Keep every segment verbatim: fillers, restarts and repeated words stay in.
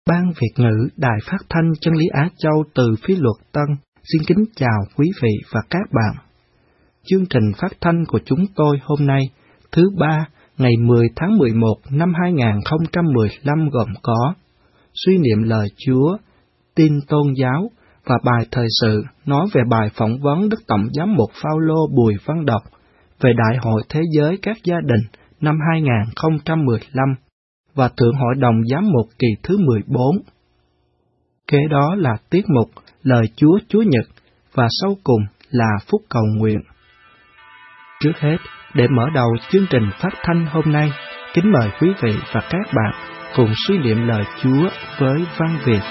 Ban Việt ngữ Đài Phát thanh Chân lý Á Châu từ Phía Luật Tân xin kính chào quý vị và các bạn. Chương trình phát thanh của chúng tôi hôm nay, thứ ba, ngày mười tháng mười một năm hai nghìn không trăm mười lăm gồm có suy niệm lời Chúa, tin tôn giáo và bài thời sự nói về bài phỏng vấn Đức Tổng giám mục Phao-lô Bùi Văn Đọc về Đại hội Thế giới các gia đình năm hai nghìn không trăm mười lăm và Thượng hội đồng giám mục kỳ thứ mười bốn. Kế đó là tiết mục Lời Chúa Chúa Nhật và sau cùng là phúc cầu nguyện. Trước hết, để mở đầu chương trình phát thanh hôm nay, kính mời quý vị và các bạn cùng suy niệm lời Chúa với văn Việt.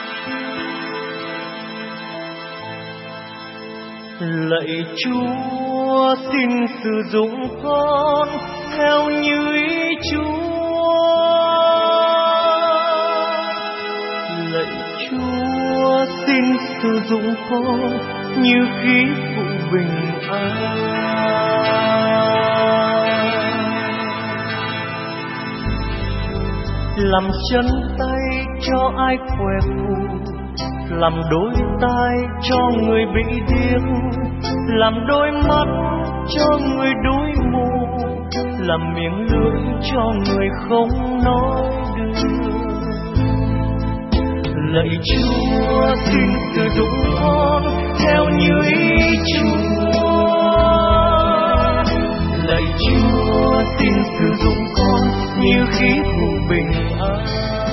Lạy Chúa, xin sử dụng con theo như ý Chúa. Lạy Chúa, xin sử dụng con như khí phụ bình an. Làm chân tay cho ai khỏe phụ, làm đôi tai cho người bị điếc, làm đôi mắt cho người đuối mù, làm miệng lưỡi cho người không nói được. Lạy Chúa, xin sử dụng con theo như ý Chúa. Lạy Chúa, xin sử dụng con như khí phụ bình an.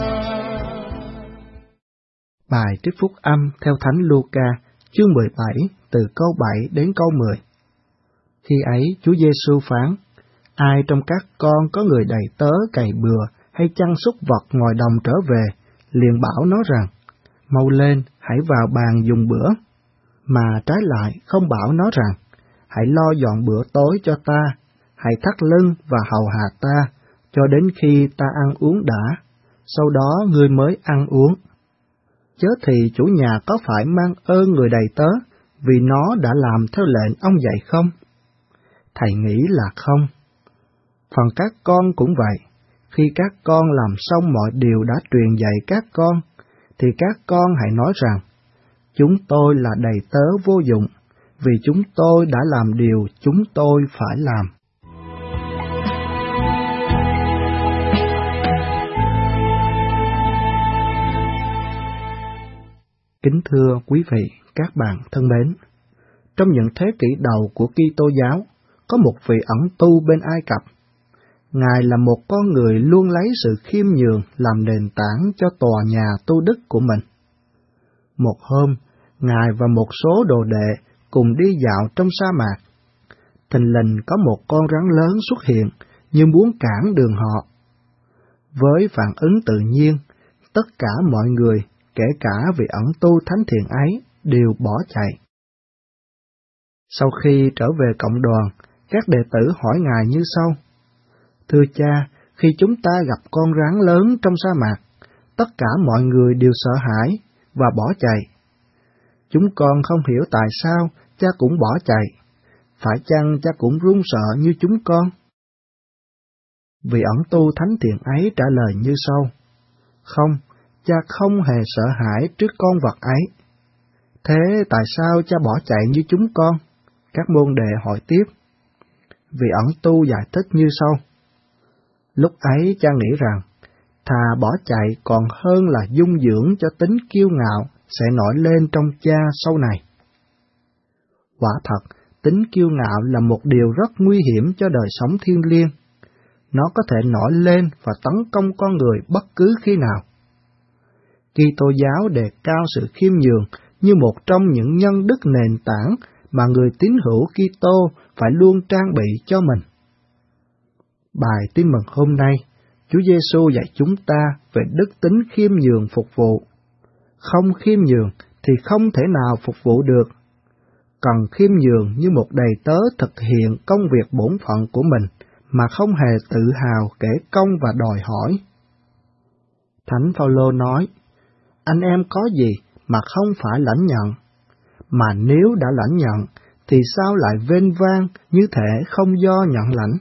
Bài trích phúc âm theo Thánh Luca, chương mười bảy, từ câu bảy đến câu mười. Khi ấy, Chúa Giêsu phán: Ai trong các con có người đầy tớ cày bừa hay chăn súc vật ngoài đồng trở về, liền bảo nó rằng: Mau lên, hãy vào bàn dùng bữa. Mà trái lại không bảo nó rằng: Hãy lo dọn bữa tối cho ta, hãy thắt lưng và hầu hạ ta, cho đến khi ta ăn uống đã, sau đó ngươi mới ăn uống. Chớ thì chủ nhà có phải mang ơn người đầy tớ, vì nó đã làm theo lệnh ông dạy không? Thầy nghĩ là không. Phần các con cũng vậy, khi các con làm xong mọi điều đã truyền dạy các con, thì các con hãy nói rằng: Chúng tôi là đầy tớ vô dụng, vì chúng tôi đã làm điều chúng tôi phải làm. Kính thưa quý vị, các bạn thân mến, trong những thế kỷ đầu của Kitô giáo, có một vị ẩn tu bên Ai Cập. Ngài là một con người luôn lấy sự khiêm nhường làm nền tảng cho tòa nhà tu đức của mình. Một hôm, Ngài và một số đồ đệ cùng đi dạo trong sa mạc. Thình lình có một con rắn lớn xuất hiện như muốn cản đường họ. Với phản ứng tự nhiên, tất cả mọi người, kể cả vị ẩn tu thánh thiện ấy, đều bỏ chạy. Sau khi trở về cộng đoàn, các đệ tử hỏi Ngài như sau: Thưa Cha, khi chúng ta gặp con rắn lớn trong sa mạc, tất cả mọi người đều sợ hãi và bỏ chạy. Chúng con không hiểu tại sao Cha cũng bỏ chạy, phải chăng Cha cũng run sợ như chúng con? Vị ẩn tu thánh thiện ấy trả lời như sau: Không, Cha không hề sợ hãi trước con vật ấy. Thế tại sao Cha bỏ chạy như chúng con? Các môn đệ hỏi tiếp. Vị ẩn tu giải thích như sau: Lúc ấy Cha nghĩ rằng, thà bỏ chạy còn hơn là dung dưỡng cho tính kiêu ngạo sẽ nổi lên trong Cha sau này. Quả thật, tính kiêu ngạo là một điều rất nguy hiểm cho đời sống thiêng liêng. Nó có thể nổi lên và tấn công con người bất cứ khi nào. Kitô giáo đề cao sự khiêm nhường như một trong những nhân đức nền tảng mà người tín hữu Kitô phải luôn trang bị cho mình. Bài tin mừng hôm nay, Chúa Giêsu dạy chúng ta về đức tính khiêm nhường phục vụ. Không khiêm nhường thì không thể nào phục vụ được. Cần khiêm nhường như một đầy tớ thực hiện công việc bổn phận của mình mà không hề tự hào kể công và đòi hỏi. Thánh Phao-lô nói: Anh em có gì mà không phải lãnh nhận? Mà nếu đã lãnh nhận, thì sao lại vênh vang như thể không do nhận lãnh?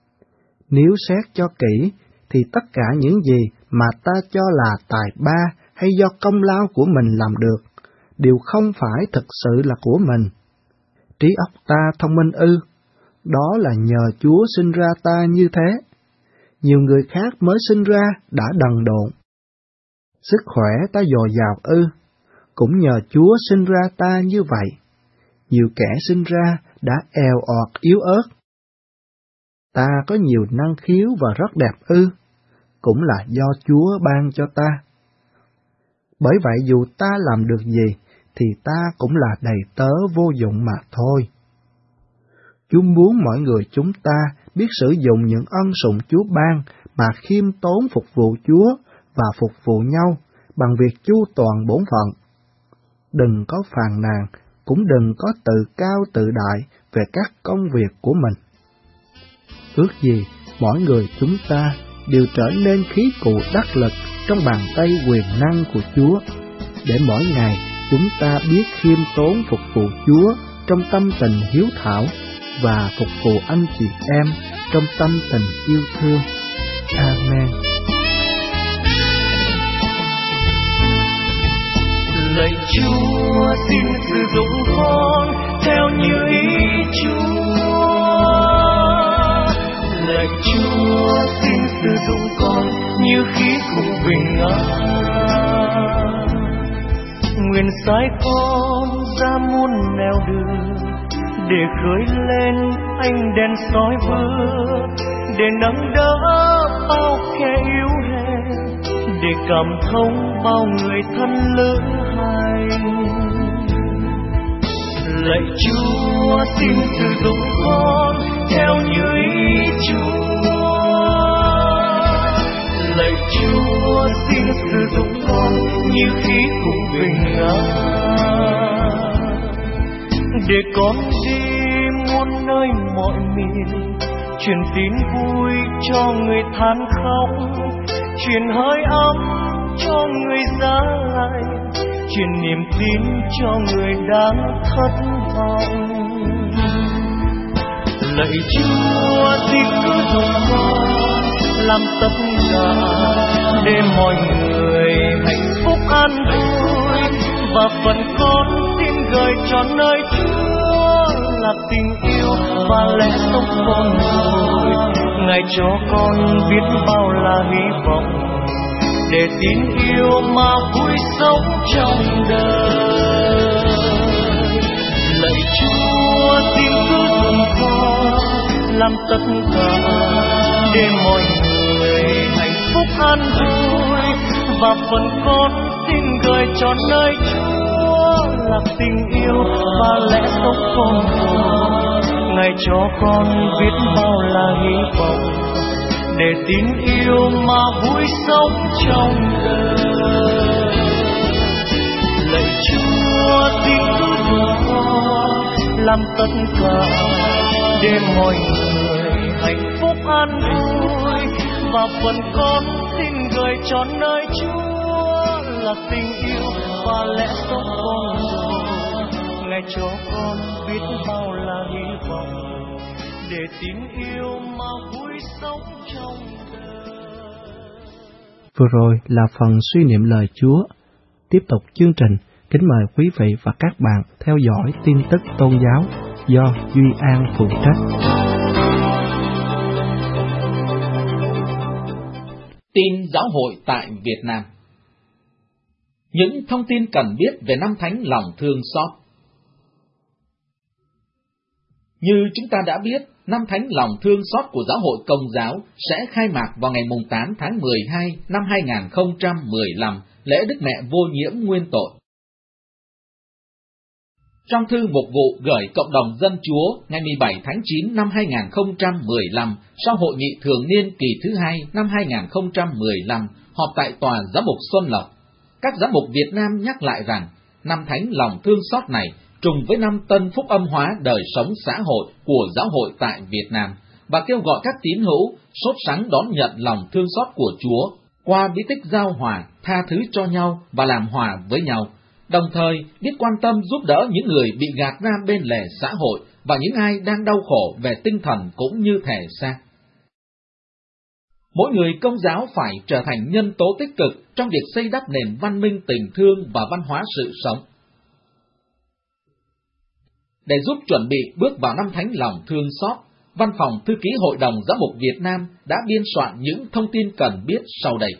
Nếu xét cho kỹ, thì tất cả những gì mà ta cho là tài ba hay do công lao của mình làm được, đều không phải thực sự là của mình. Trí óc ta thông minh ư? Đó là nhờ Chúa sinh ra ta như thế. Nhiều người khác mới sinh ra đã đần độn. Sức khỏe ta dồi dào ư? Cũng nhờ Chúa sinh ra ta như vậy. Nhiều kẻ sinh ra đã èo ọt yếu ớt. Ta có nhiều năng khiếu và rất đẹp ư? Cũng là do Chúa ban cho ta. Bởi vậy dù ta làm được gì, thì ta cũng là đầy tớ vô dụng mà thôi. Chúa muốn mọi người chúng ta biết sử dụng những ân sủng Chúa ban mà khiêm tốn phục vụ Chúa và phục vụ nhau bằng việc chu toàn bổn phận. Đừng có phàn nàn, cũng đừng có tự cao tự đại về các công việc của mình. Ước gì mỗi người chúng ta đều trở nên khí cụ đắc lực trong bàn tay quyền năng của Chúa, để mỗi ngày chúng ta biết khiêm tốn phục vụ Chúa trong tâm tình hiếu thảo và phục vụ anh chị em trong tâm tình yêu thương. Amen. Lạy Chúa, xin sử dụng con theo như ý Chúa. Lạy Chúa, xin sử dụng con như khí cụ bình an. Nguyện sai con ra muôn nẻo đường, để khơi lên ánh đèn soi vơi, để nâng đỡ bao kẻ yếu hèn, để cảm thông bao người thân lữ hành. Lạy Chúa, xin sử dụng con theo như ý Chúa. Lạy Chúa, xin sử dụng con như khí cụ bình an, để con đi muôn nơi mọi miền, truyền tín vui cho người than khóc, truyền hơi ấm cho người giá lạnh, truyền niềm tin cho người đang thất vọng. Lạy Chúa, xin cứ dùng con làm tất cả, để mọi người hạnh phúc an vui, và phần con xin gửi cho nơi Chúa là tình yêu và lẽ sống con người. Ngài cho con biết bao là hy vọng, để tin yêu mà vui sống trong đời. Lạy Chúa, xin cứ dùng con làm tất cả, để mọi người hạnh phúc an vui, và phần con xin gửi cho nơi Chúa là tình yêu và lẽ sống con người. Ngài cho con biết bao là hy vọng, để tin yêu mà vui sống trong đời. Lạy Chúa, xin cứ dùng con làm tất cả, để mọi người hạnh phúc an vui, và phần con xin gửi cho nơi Chúa là tình yêu và lẽ sống con người. Ngài cho con biết bao là hy vọng, để tin yêu mà vui sống trong đời. Vừa rồi là phần suy niệm lời Chúa. Tiếp tục chương trình, kính mời quý vị và các bạn theo dõi tin tức tôn giáo do Duy An phụ trách. Tin giáo hội tại Việt Nam. Những thông tin cần biết về năm thánh lòng thương xót. Như chúng ta đã biết, năm thánh lòng thương xót của giáo hội Công giáo sẽ khai mạc vào ngày tám tháng mười hai năm hai nghìn không trăm mười lăm, lễ Đức Mẹ Vô Nhiễm Nguyên Tội. Trong thư mục vụ gửi cộng đồng dân Chúa ngày mười bảy tháng chín năm hai nghìn không trăm mười lăm, sau hội nghị thường niên kỳ thứ hai năm hai nghìn không trăm mười lăm, họp tại tòa giám mục Xuân Lộc, các giám mục Việt Nam nhắc lại rằng năm thánh lòng thương xót này trùng với năm tân phúc âm hóa đời sống xã hội của giáo hội tại Việt Nam, và kêu gọi các tín hữu sốt sắng đón nhận lòng thương xót của Chúa qua bí tích giao hòa, tha thứ cho nhau và làm hòa với nhau, đồng thời biết quan tâm giúp đỡ những người bị gạt ra bên lề xã hội và những ai đang đau khổ về tinh thần cũng như thể xác. Mỗi người Công giáo phải trở thành nhân tố tích cực trong việc xây đắp nền văn minh tình thương và văn hóa sự sống. Để giúp chuẩn bị bước vào năm thánh lòng thương xót, Văn phòng Thư ký Hội đồng Giám mục Việt Nam đã biên soạn những thông tin cần biết sau đây.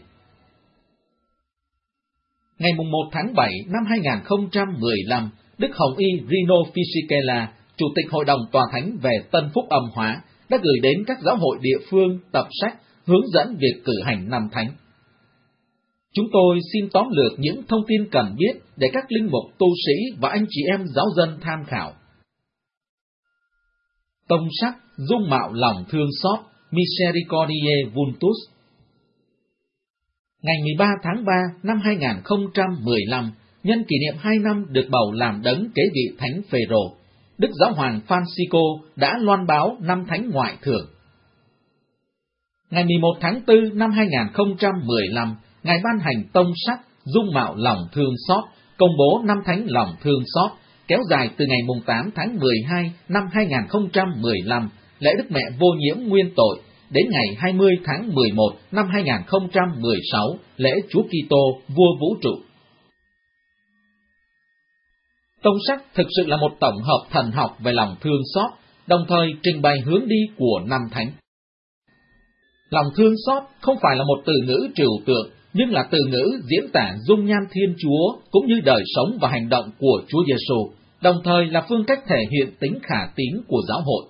Ngày một tháng bảy năm hai nghìn không trăm mười lăm, Đức Hồng Y Rino Fisichella, Chủ tịch Hội đồng Tòa Thánh về Tân Phúc Âm Hóa, đã gửi đến các giáo hội địa phương tập sách hướng dẫn việc cử hành năm thánh. Chúng tôi xin tóm lược những thông tin cần biết để các linh mục tu sĩ và anh chị em giáo dân tham khảo. Tông sắc dung mạo lòng thương xót, Misericordiae Vultus. Ngày mười ba tháng ba năm hai nghìn không trăm mười lăm, nhân kỷ niệm hai năm được bầu làm đấng kế vị Thánh Phêrô, Đức Giáo hoàng Francisco đã loan báo năm thánh ngoại thưởng. Ngày mười một tháng tư năm hai nghìn không trăm mười lăm, Ngài ban hành tông sắc dung mạo lòng thương xót, công bố năm thánh lòng thương xót, kéo dài từ ngày tám tháng mười hai năm hai nghìn không trăm mười lăm, lễ Đức Mẹ Vô Nhiễm Nguyên Tội, đến ngày hai mươi tháng mười một năm hai nghìn không trăm mười sáu, lễ Chúa Kitô Vua Vũ Trụ. Tông sắc thực sự là một tổng hợp thần học về lòng thương xót, đồng thời trình bày hướng đi của năm thánh. Lòng thương xót không phải là một từ ngữ trừu tượng, nhưng là từ ngữ diễn tả dung nhan Thiên Chúa cũng như đời sống và hành động của Chúa Giêsu, đồng thời là phương cách thể hiện tính khả tín của giáo hội.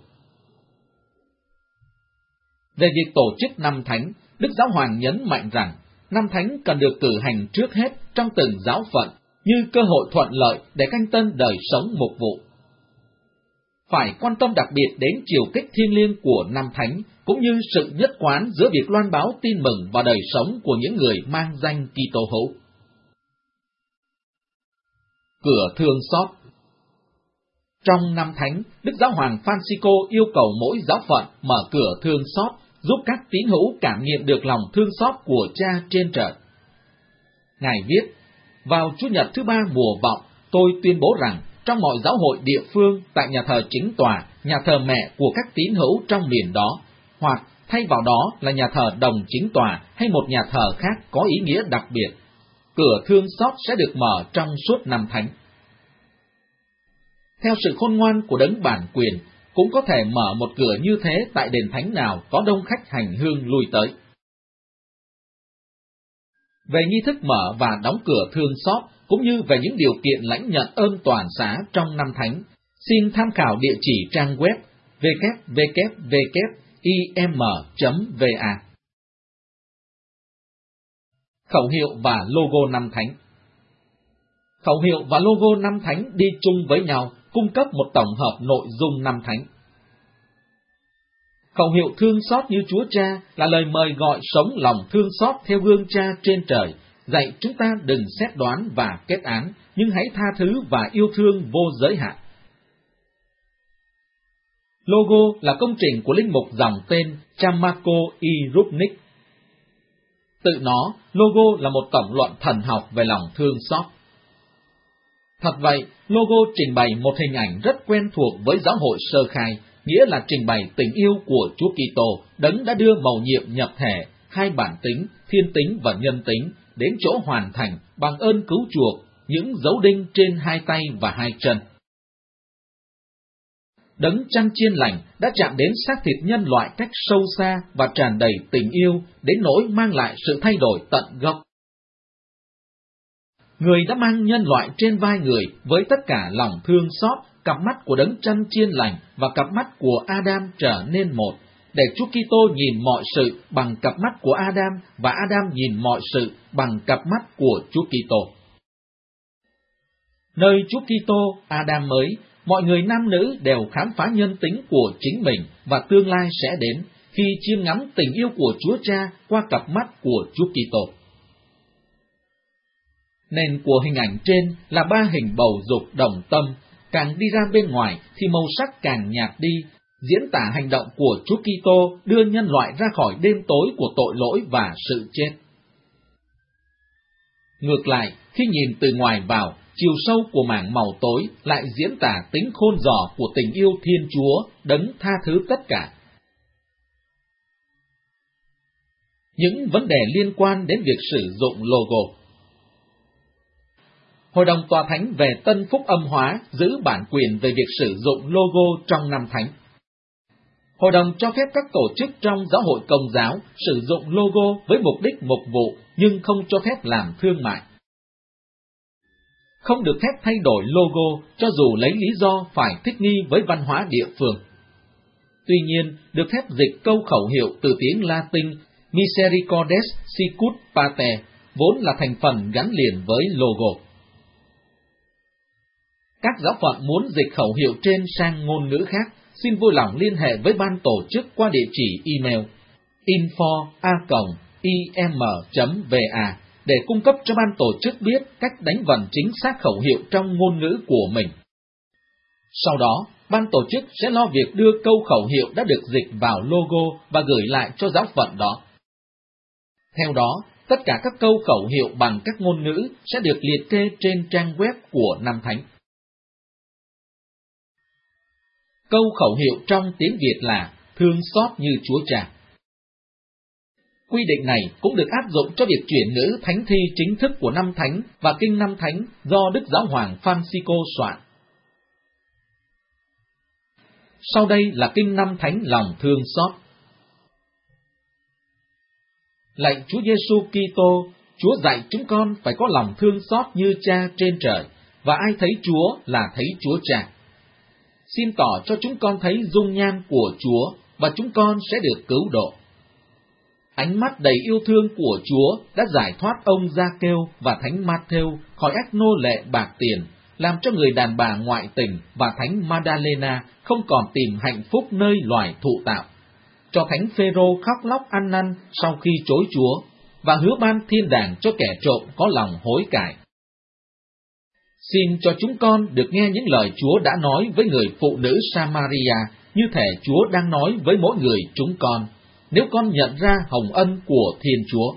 Về việc tổ chức năm thánh, Đức Giáo hoàng nhấn mạnh rằng năm thánh cần được cử hành trước hết trong từng giáo phận như cơ hội thuận lợi để canh tân đời sống mục vụ. Phải quan tâm đặc biệt đến chiều kích thiêng liêng của năm thánh, cũng như sự nhất quán giữa việc loan báo tin mừng và đời sống của những người mang danh Kitô hữu. Cửa thương xót. Trong năm thánh, Đức Giáo hoàng Francisco yêu cầu mỗi giáo phận mở cửa thương xót, giúp các tín hữu cảm nghiệm được lòng thương xót của Cha trên trời. Ngài viết, vào Chủ nhật thứ ba mùa vọng, tôi tuyên bố rằng trong mọi giáo hội địa phương, tại nhà thờ chính tòa, nhà thờ mẹ của các tín hữu trong miền đó, hoặc thay vào đó là nhà thờ đồng chính tòa hay một nhà thờ khác có ý nghĩa đặc biệt, cửa thương xót sẽ được mở trong suốt năm thánh. Theo sự khôn ngoan của đấng bản quyền, cũng có thể mở một cửa như thế tại đền thánh nào có đông khách hành hương lui tới. Về nghi thức mở và đóng cửa thương xót, cũng như về những điều kiện lãnh nhận ơn toàn xá trong năm thánh, xin tham khảo địa chỉ trang web w w w chấm i m chấm v a. Khẩu hiệu và logo năm thánh. Khẩu hiệu và logo năm thánh đi chung với nhau, cung cấp một tổng hợp nội dung năm thánh. Khẩu hiệu thương xót như Chúa Cha là lời mời gọi sống lòng thương xót theo gương Cha trên trời, dạy chúng ta đừng xét đoán và kết án, nhưng hãy tha thứ và yêu thương vô giới hạn. Logo là công trình của linh mục dòng tên Chamako I. Rupnik. Tự nó, logo là một tổng luận thần học về lòng thương xót. Thật vậy, logo trình bày một hình ảnh rất quen thuộc với giáo hội sơ khai, nghĩa là trình bày tình yêu của Chúa Kitô, đấng đã đưa mầu nhiệm nhập thể, hai bản tính, thiên tính và nhân tính, đến chỗ hoàn thành bằng ơn cứu chuộc, những dấu đinh trên hai tay và hai chân. Đấng chăn chiên lành đã chạm đến xác thịt nhân loại cách sâu xa và tràn đầy tình yêu, đến nỗi mang lại sự thay đổi tận gốc. Người đã mang nhân loại trên vai người với tất cả lòng thương xót, cặp mắt của đấng chăn chiên lành và cặp mắt của Adam trở nên một, để Chúa Kitô nhìn mọi sự bằng cặp mắt của Adam và Adam nhìn mọi sự bằng cặp mắt của Chúa Kitô. Nơi Chúa Kitô, Adam mới, mọi người nam nữ đều khám phá nhân tính của chính mình và tương lai sẽ đến khi chiêm ngắm tình yêu của Chúa Cha qua cặp mắt của Chúa Kitô. Nền của hình ảnh trên là ba hình bầu dục đồng tâm, càng đi ra bên ngoài thì màu sắc càng nhạt đi, diễn tả hành động của Chúa Kitô đưa nhân loại ra khỏi đêm tối của tội lỗi và sự chết. Ngược lại, khi nhìn từ ngoài vào, chiều sâu của mảng màu tối lại diễn tả tính khôn dò của tình yêu Thiên Chúa, đấng tha thứ tất cả. những vấn đề liên quan đến việc sử dụng logo. Hội đồng Tòa Thánh về Tân Phúc Âm Hóa giữ bản quyền về việc sử dụng logo trong năm thánh. Hội đồng cho phép các tổ chức trong giáo hội Công giáo sử dụng logo với mục đích mục vụ nhưng không cho phép làm thương mại. Không được phép thay đổi logo cho dù lấy lý do phải thích nghi với văn hóa địa phương. Tuy nhiên, được phép dịch câu khẩu hiệu từ tiếng Latin Misericordes Sicut Pater, vốn là thành phần gắn liền với logo. Các giáo phận muốn dịch khẩu hiệu trên sang ngôn ngữ khác, xin vui lòng liên hệ với ban tổ chức qua địa chỉ email info a còng i m chấm v a để cung cấp cho ban tổ chức biết cách đánh vần chính xác khẩu hiệu trong ngôn ngữ của mình. Sau đó, ban tổ chức sẽ lo việc đưa câu khẩu hiệu đã được dịch vào logo và gửi lại cho giáo phận đó. Theo đó, tất cả các câu khẩu hiệu bằng các ngôn ngữ sẽ được liệt kê trên trang web của năm thánh. Câu khẩu hiệu trong tiếng Việt là thương xót như Chúa Cha. Quy định này cũng được áp dụng cho việc chuyển ngữ thánh thi chính thức của năm thánh và kinh năm thánh do Đức Giáo hoàng Francisco soạn. Sau đây là kinh năm thánh lòng thương xót. Lạy Chúa Giêsu Kitô, Chúa dạy chúng con phải có lòng thương xót như Cha trên trời, và ai thấy Chúa là thấy Chúa Cha. Xin tỏ cho chúng con thấy dung nhan của Chúa, và chúng con sẽ được cứu độ. Ánh mắt đầy yêu thương của Chúa đã giải thoát ông Gia-kêu và thánh Ma-thêu khỏi ách nô lệ bạc tiền, làm cho người đàn bà ngoại tình và thánh Ma-đa-lê-na không còn tìm hạnh phúc nơi loài thụ tạo, cho thánh Phêrô khóc lóc ăn năn sau khi chối Chúa, và hứa ban thiên đàng cho kẻ trộm có lòng hối cải. Xin cho chúng con được nghe những lời Chúa đã nói với người phụ nữ Samaria, như thể Chúa đang nói với mỗi người chúng con, nếu con nhận ra hồng ân của Thiên Chúa.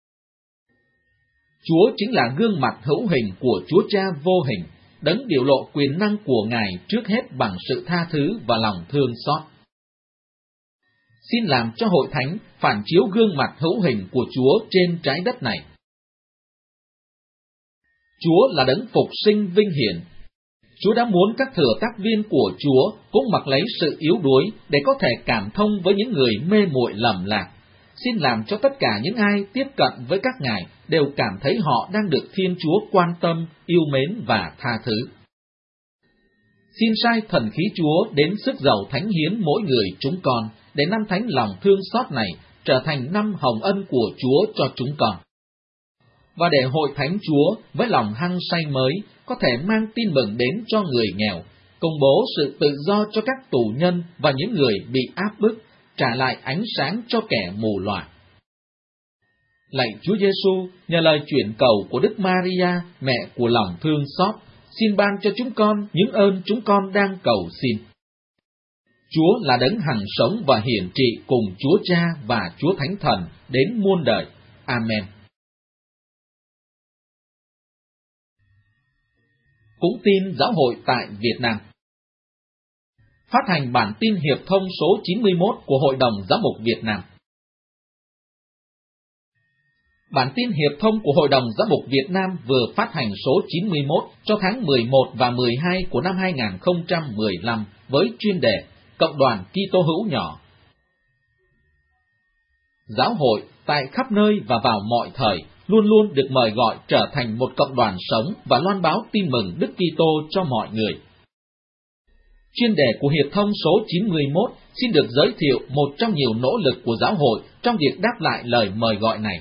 Chúa chính là gương mặt hữu hình của Chúa Cha vô hình, đấng biểu lộ quyền năng của Ngài trước hết bằng sự tha thứ và lòng thương xót. Xin làm cho hội thánh phản chiếu gương mặt hữu hình của Chúa trên trái đất này. Chúa là đấng phục sinh vinh hiển. Chúa đã muốn các thừa tác viên của Chúa cũng mặc lấy sự yếu đuối để có thể cảm thông với những người mê muội lầm lạc. Xin làm cho tất cả những ai tiếp cận với các ngài đều cảm thấy họ đang được Thiên Chúa quan tâm, yêu mến và tha thứ. Xin sai thần khí Chúa đến sức giàu thánh hiến mỗi người chúng con, để năm thánh lòng thương xót này trở thành năm hồng ân của Chúa cho chúng con. Và để hội thánh Chúa với lòng hăng say mới có thể mang tin mừng đến cho người nghèo, công bố sự tự do cho các tù nhân và những người bị áp bức, trả lại ánh sáng cho kẻ mù lòa. Lạy Chúa Giêsu, nhờ lời chuyển cầu của Đức Maria, mẹ của lòng thương xót, xin ban cho chúng con những ơn chúng con đang cầu xin. Chúa là đấng hằng sống và hiển trị cùng Chúa Cha và Chúa Thánh Thần đến muôn đời. Amen. Cũng tin giáo hội tại Việt Nam. Phát hành bản tin hiệp thông số chín mươi mốt của Hội đồng Giám mục Việt Nam. Bản tin hiệp thông của Hội đồng Giám mục Việt Nam vừa phát hành số chín mươi mốt cho tháng mười một và mười hai của năm hai nghìn không trăm mười lăm với chuyên đề Cộng đoàn Kitô hữu nhỏ. Giáo hội tại khắp nơi và vào mọi thời luôn luôn được mời gọi trở thành một cộng đoàn sống và loan báo tin mừng Đức Kitô cho mọi người. Chuyên đề của hiệp thông số chín mươi mốt xin được giới thiệu một trong nhiều nỗ lực của giáo hội trong việc đáp lại lời mời gọi này.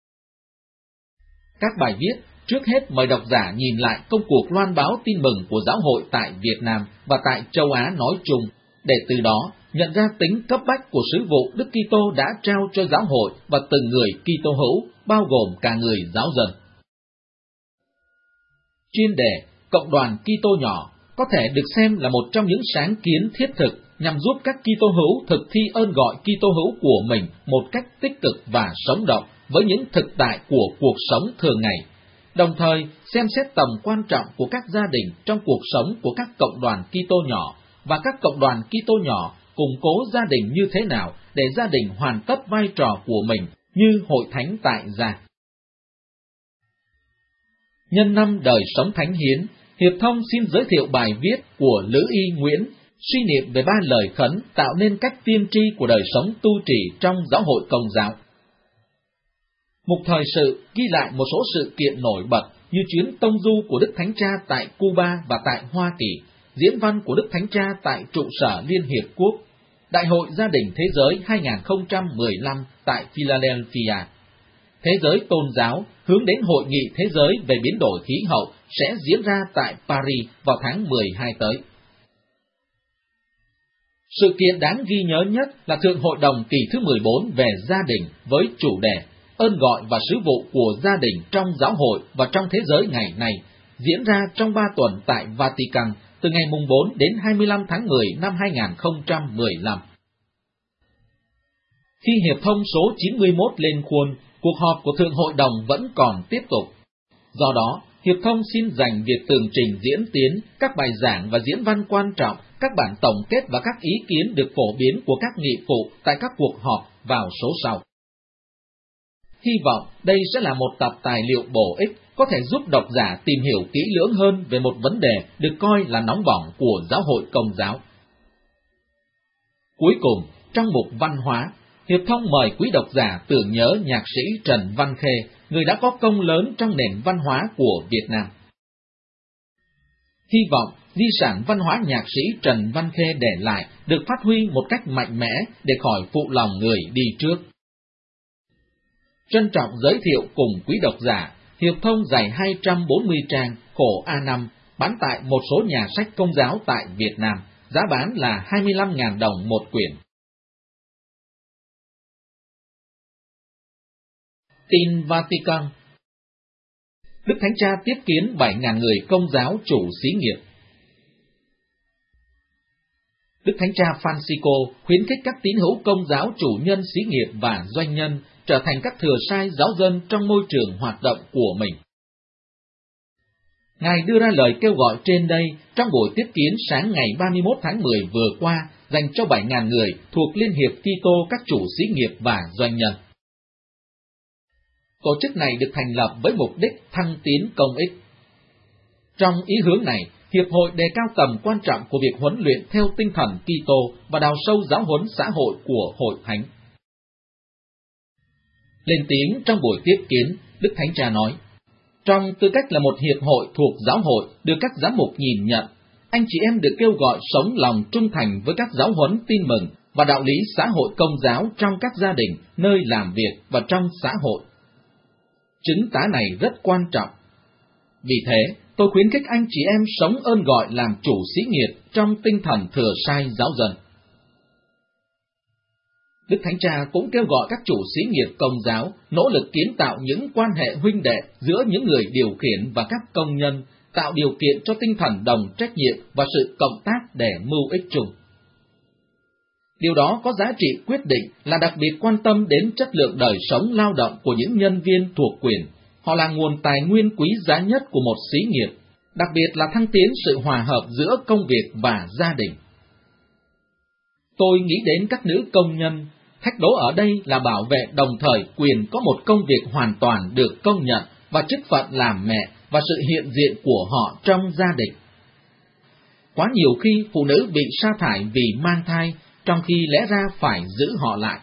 Các bài viết trước hết mời độc giả nhìn lại công cuộc loan báo tin mừng của giáo hội tại Việt Nam và tại châu Á nói chung, để từ đó nhận ra tính cấp bách của sứ vụ Đức Kitô đã trao cho giáo hội và từng người Kitô hữu, bao gồm cả người giáo dân. Chuyên đề Cộng đoàn Kitô nhỏ có thể được xem là một trong những sáng kiến thiết thực nhằm giúp các Kitô hữu thực thi ơn gọi Kitô hữu của mình một cách tích cực và sống động với những thực tại của cuộc sống thường ngày, đồng thời xem xét tầm quan trọng của các gia đình trong cuộc sống của các cộng đoàn Kitô nhỏ và các cộng đoàn Kitô nhỏ củng cố gia đình như thế nào để gia đình hoàn tất vai trò của mình như hội thánh tại gia. Nhân năm đời sống thánh hiến, Hiệp Thông xin giới thiệu bài viết của Lữ Y Nguyễn, suy niệm về ba lời khấn tạo nên cách tiên tri của đời sống tu trì trong giáo hội Công giáo. Mục thời sự ghi lại một số sự kiện nổi bật như chuyến tông du của Đức Thánh Cha tại Cuba và tại Hoa Kỳ, diễn văn của Đức Thánh Cha tại trụ sở Liên Hiệp Quốc, Đại hội Gia đình Thế giới hai không một lăm tại Philadelphia. Thế giới tôn giáo hướng đến Hội nghị Thế giới về biến đổi khí hậu sẽ diễn ra tại Paris vào tháng mười hai tới. Sự kiện đáng ghi nhớ nhất là Thượng Hội đồng kỳ thứ mười bốn về gia đình với chủ đề Ơn gọi và sứ vụ của gia đình trong giáo hội và trong thế giới ngày nay, diễn ra trong ba tuần tại Vatican từ ngày mùng bốn đến hai mươi lăm tháng mười năm hai không một lăm. Khi Hiệp Thông số chín mươi mốt lên khuôn, cuộc họp của Thượng Hội đồng vẫn còn tiếp tục. Do đó, Hiệp Thông xin dành việc tường trình diễn tiến, các bài giảng và diễn văn quan trọng, các bản tổng kết và các ý kiến được phổ biến của các nghị phụ tại các cuộc họp vào số sau. Hy vọng đây sẽ là một tập tài liệu bổ ích có thể giúp độc giả tìm hiểu kỹ lưỡng hơn về một vấn đề được coi là nóng bỏng của giáo hội Công giáo. Cuối cùng, trong mục văn hóa, Hiệp Thông mời quý độc giả tưởng nhớ nhạc sĩ Trần Văn Khê, người đã có công lớn trong nền văn hóa của Việt Nam. Hy vọng di sản văn hóa nhạc sĩ Trần Văn Khê để lại được phát huy một cách mạnh mẽ để khỏi phụ lòng người đi trước. Trân trọng giới thiệu cùng quý độc giả, Hiệp Thông dày hai trăm bốn mươi trang, khổ A năm, bán tại một số nhà sách Công giáo tại Việt Nam, giá bán là hai mươi lăm nghìn đồng một quyển. Tin Vatican. Đức Thánh Cha tiếp kiến bảy nghìn người Công giáo chủ xí nghiệp. Đức Thánh Cha Francisco khuyến khích các tín hữu Công giáo chủ nhân xí nghiệp và doanh nhân trở thành các thừa sai giáo dân trong môi trường hoạt động của mình. Ngài đưa ra lời kêu gọi trên đây trong buổi tiếp kiến sáng ngày ba mươi mốt tháng mười vừa qua dành cho bảy nghìn người thuộc Liên hiệp Kitô các chủ xí nghiệp và doanh nhân. Tổ chức này được thành lập với mục đích thăng tiến công ích. Trong ý hướng này, Hiệp hội đề cao tầm quan trọng của việc huấn luyện theo tinh thần Kitô và đào sâu giáo huấn xã hội của Hội Thánh. Lên tiếng trong buổi tiếp kiến, Đức Thánh Cha nói, trong tư cách là một hiệp hội thuộc giáo hội được các giám mục nhìn nhận, anh chị em được kêu gọi sống lòng trung thành với các giáo huấn tin mừng và đạo lý xã hội Công giáo trong các gia đình, nơi làm việc và trong xã hội. Chứng tá này rất quan trọng. Vì thế, tôi khuyến khích anh chị em sống ơn gọi làm chủ xí nghiệp trong tinh thần thừa sai giáo dân. Đức Thánh Cha cũng kêu gọi các chủ xí nghiệp Công giáo nỗ lực kiến tạo những quan hệ huynh đệ giữa những người điều khiển và các công nhân, tạo điều kiện cho tinh thần đồng trách nhiệm và sự cộng tác để mưu ích chung. Điều đó có giá trị quyết định là đặc biệt quan tâm đến chất lượng đời sống lao động của những nhân viên thuộc quyền. Họ là nguồn tài nguyên quý giá nhất của một xí nghiệp, đặc biệt là thăng tiến sự hòa hợp giữa công việc và gia đình. Tôi nghĩ đến các nữ công nhân, thách đố ở đây là bảo vệ đồng thời quyền có một công việc hoàn toàn được công nhận và chức phận làm mẹ và sự hiện diện của họ trong gia đình. Quá nhiều khi phụ nữ bị sa thải vì mang thai, trong khi lẽ ra phải giữ họ lại.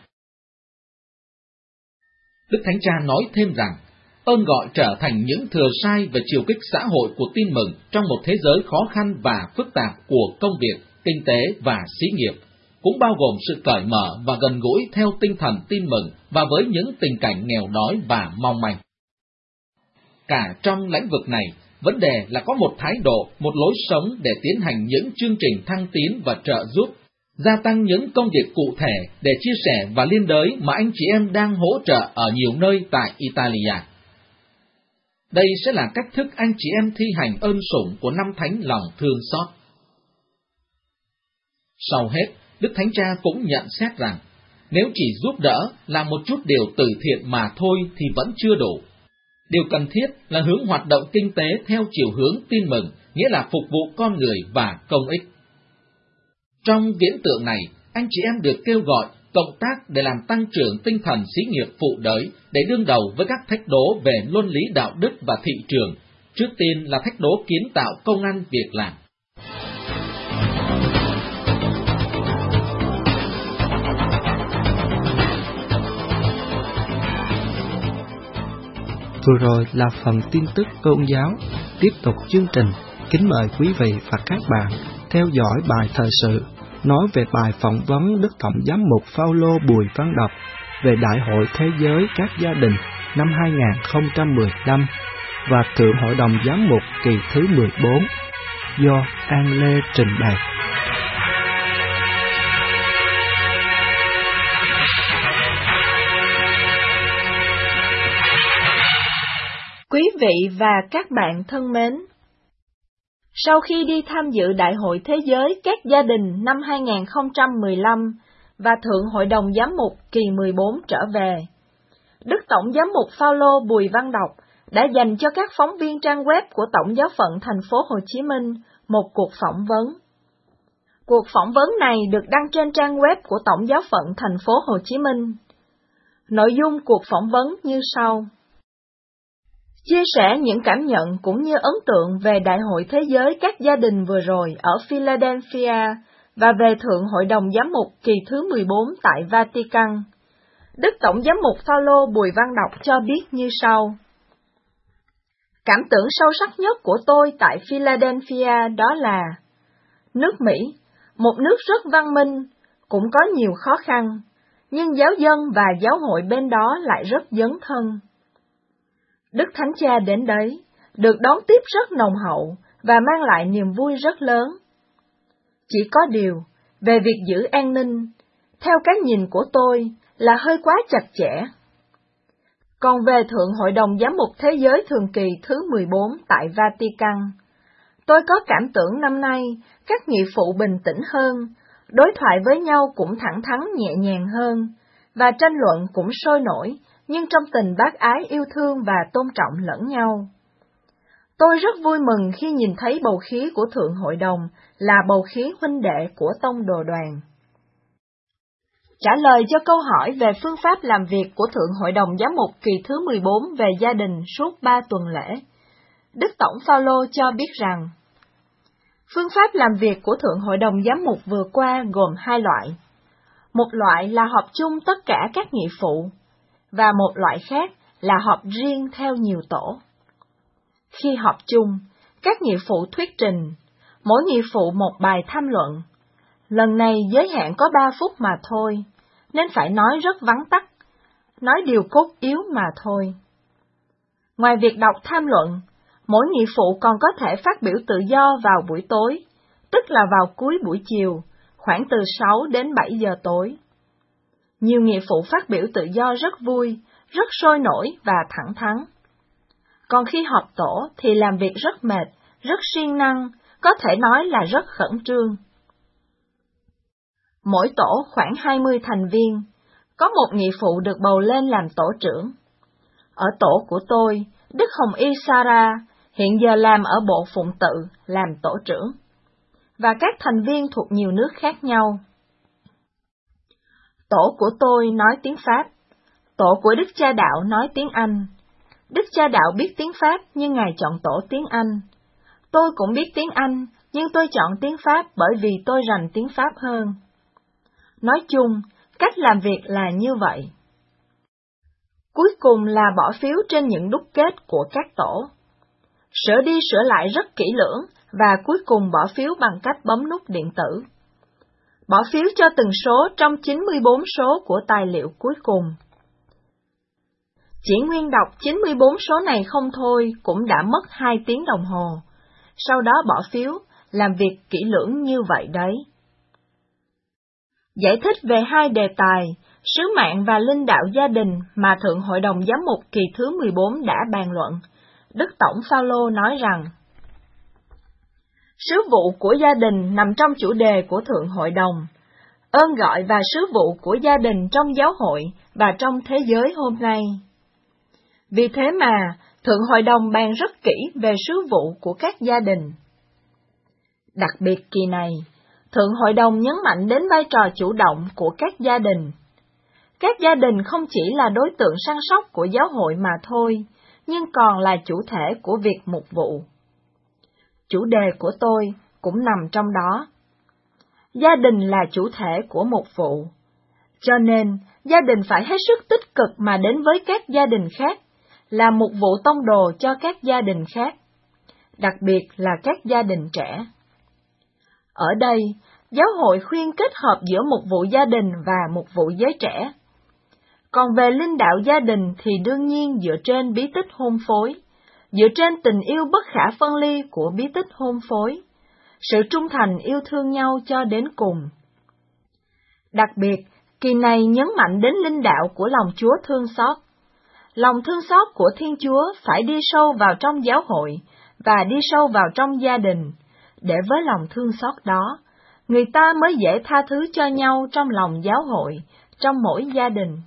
Đức Thánh Cha nói thêm rằng, ơn gọi trở thành những thừa sai về chiều kích xã hội của tin mừng trong một thế giới khó khăn và phức tạp của công việc, kinh tế và xí nghiệp, cũng bao gồm sự cởi mở và gần gũi theo tinh thần tin mừng và với những tình cảnh nghèo đói và mong manh. Cả trong lĩnh vực này, vấn đề là có một thái độ, một lối sống để tiến hành những chương trình thăng tiến và trợ giúp, gia tăng những công việc cụ thể để chia sẻ và liên đới mà anh chị em đang hỗ trợ ở nhiều nơi tại Italia. Đây sẽ là cách thức anh chị em thi hành ơn sủng của năm thánh lòng thương xót. Sau hết, Đức Thánh Cha cũng nhận xét rằng, nếu chỉ giúp đỡ làm một chút điều từ thiện mà thôi thì vẫn chưa đủ. Điều cần thiết là hướng hoạt động kinh tế theo chiều hướng tin mừng, nghĩa là phục vụ con người và công ích. Trong viễn tượng này, anh chị em được kêu gọi cộng tác để làm tăng trưởng tinh thần xí nghiệp phụ đới để đương đầu với các thách đố về luân lý đạo đức và thị trường, trước tiên là thách đố kiến tạo công ăn việc làm. Vừa rồi là phần tin tức tôn giáo. Tiếp tục chương trình, kính mời quý vị và các bạn theo dõi bài thời sự nói về bài phỏng vấn Đức Tổng Giám mục Phao-lô Bùi Văn Đọc về Đại hội Thế giới các gia đình năm hai không một lăm và Thượng Hội đồng Giám mục kỳ thứ mười bốn do An Lê trình bày. Quý vị và các bạn thân mến, sau khi đi tham dự Đại hội Thế giới các gia đình năm hai không một lăm và Thượng Hội đồng Giám mục kỳ mười bốn trở về, Đức Tổng Giám mục Phao-lô Bùi Văn Đọc đã dành cho các phóng viên trang web của Tổng giáo phận thành phố Hồ Chí Minh một cuộc phỏng vấn. Cuộc phỏng vấn này được đăng trên trang web của Tổng giáo phận thành phố Hồ Chí Minh. Nội dung cuộc phỏng vấn như sau. Chia sẻ những cảm nhận cũng như ấn tượng về Đại hội Thế giới các gia đình vừa rồi ở Philadelphia và về Thượng Hội đồng Giám mục kỳ thứ mười bốn tại Vatican. Đức Tổng Giám mục Phao-lô Bùi Văn Đọc cho biết như sau. Cảm tưởng sâu sắc nhất của tôi tại Philadelphia đó là nước Mỹ, một nước rất văn minh, cũng có nhiều khó khăn, nhưng giáo dân và giáo hội bên đó lại rất dấn thân. Đức Thánh Cha đến đấy, được đón tiếp rất nồng hậu và mang lại niềm vui rất lớn. Chỉ có điều, về việc giữ an ninh, theo cái nhìn của tôi là hơi quá chặt chẽ. Còn về Thượng Hội đồng Giám mục Thế giới thường kỳ thứ mười bốn tại Vatican, tôi có cảm tưởng năm nay các nghị phụ bình tĩnh hơn, đối thoại với nhau cũng thẳng thắn nhẹ nhàng hơn, và tranh luận cũng sôi nổi, nhưng trong tình bác ái yêu thương và tôn trọng lẫn nhau. Tôi rất vui mừng khi nhìn thấy bầu khí của Thượng Hội đồng là bầu khí huynh đệ của tông đồ đoàn. Trả lời cho câu hỏi về phương pháp làm việc của Thượng Hội đồng Giám mục kỳ thứ mười bốn về gia đình suốt ba tuần lễ, Đức Tổng Phao-lô cho biết rằng, phương pháp làm việc của Thượng Hội đồng Giám mục vừa qua gồm hai loại. Một loại là họp chung tất cả các nghị phụ, và một loại khác là họp riêng theo nhiều tổ. Khi họp chung, các nghị phụ thuyết trình, mỗi nghị phụ một bài tham luận. Lần này giới hạn có ba phút mà thôi, nên phải nói rất vắn tắt, nói điều cốt yếu mà thôi. Ngoài việc đọc tham luận, mỗi nghị phụ còn có thể phát biểu tự do vào buổi tối, tức là vào cuối buổi chiều, khoảng từ sáu đến bảy giờ tối. Nhiều nghị phụ phát biểu tự do rất vui, rất sôi nổi và thẳng thắn. Còn khi họp tổ thì làm việc rất mệt, rất siêng năng, có thể nói là rất khẩn trương. Mỗi tổ khoảng hai mươi thành viên, có một nghị phụ được bầu lên làm tổ trưởng. Ở tổ của tôi, Đức Hồng Y Sarah hiện giờ làm ở bộ phụng tự làm tổ trưởng, và các thành viên thuộc nhiều nước khác nhau. Tổ của tôi nói tiếng Pháp, tổ của Đức Cha Đạo nói tiếng Anh. Đức Cha Đạo biết tiếng Pháp nhưng Ngài chọn tổ tiếng Anh. Tôi cũng biết tiếng Anh, nhưng tôi chọn tiếng Pháp bởi vì tôi rành tiếng Pháp hơn. Nói chung, cách làm việc là như vậy. Cuối cùng là bỏ phiếu trên những đúc kết của các tổ. Sửa đi sửa lại rất kỹ lưỡng, và cuối cùng bỏ phiếu bằng cách bấm nút điện tử. Bỏ phiếu cho từng số trong chín mươi bốn số của tài liệu cuối cùng. Chỉ nguyên đọc chín mươi bốn số này không thôi cũng đã mất hai tiếng đồng hồ, sau đó bỏ phiếu, làm việc kỹ lưỡng như vậy đấy. Giải thích về hai đề tài, sứ mạng và linh đạo gia đình mà Thượng Hội đồng Giám mục kỳ thứ mười bốn đã bàn luận, Đức Tổng Phao-lô nói rằng, sứ vụ của gia đình nằm trong chủ đề của Thượng Hội đồng, ơn gọi và sứ vụ của gia đình trong giáo hội và trong thế giới hôm nay. Vì thế mà, Thượng Hội đồng bàn rất kỹ về sứ vụ của các gia đình. Đặc biệt kỳ này, Thượng Hội đồng nhấn mạnh đến vai trò chủ động của các gia đình. Các gia đình không chỉ là đối tượng săn sóc của giáo hội mà thôi, nhưng còn là chủ thể của việc mục vụ. Chủ đề của tôi cũng nằm trong đó. Gia đình là chủ thể của mục vụ, cho nên gia đình phải hết sức tích cực mà đến với các gia đình khác, là mục vụ tông đồ cho các gia đình khác, đặc biệt là các gia đình trẻ. Ở đây, giáo hội khuyên kết hợp giữa mục vụ gia đình và mục vụ giới trẻ. Còn về linh đạo gia đình thì đương nhiên dựa trên bí tích hôn phối, dựa trên tình yêu bất khả phân ly của bí tích hôn phối, sự trung thành yêu thương nhau cho đến cùng. Đặc biệt, kỳ này nhấn mạnh đến linh đạo của lòng Chúa thương xót. Lòng thương xót của Thiên Chúa phải đi sâu vào trong giáo hội và đi sâu vào trong gia đình, để với lòng thương xót đó, người ta mới dễ tha thứ cho nhau trong lòng giáo hội, trong mỗi gia đình.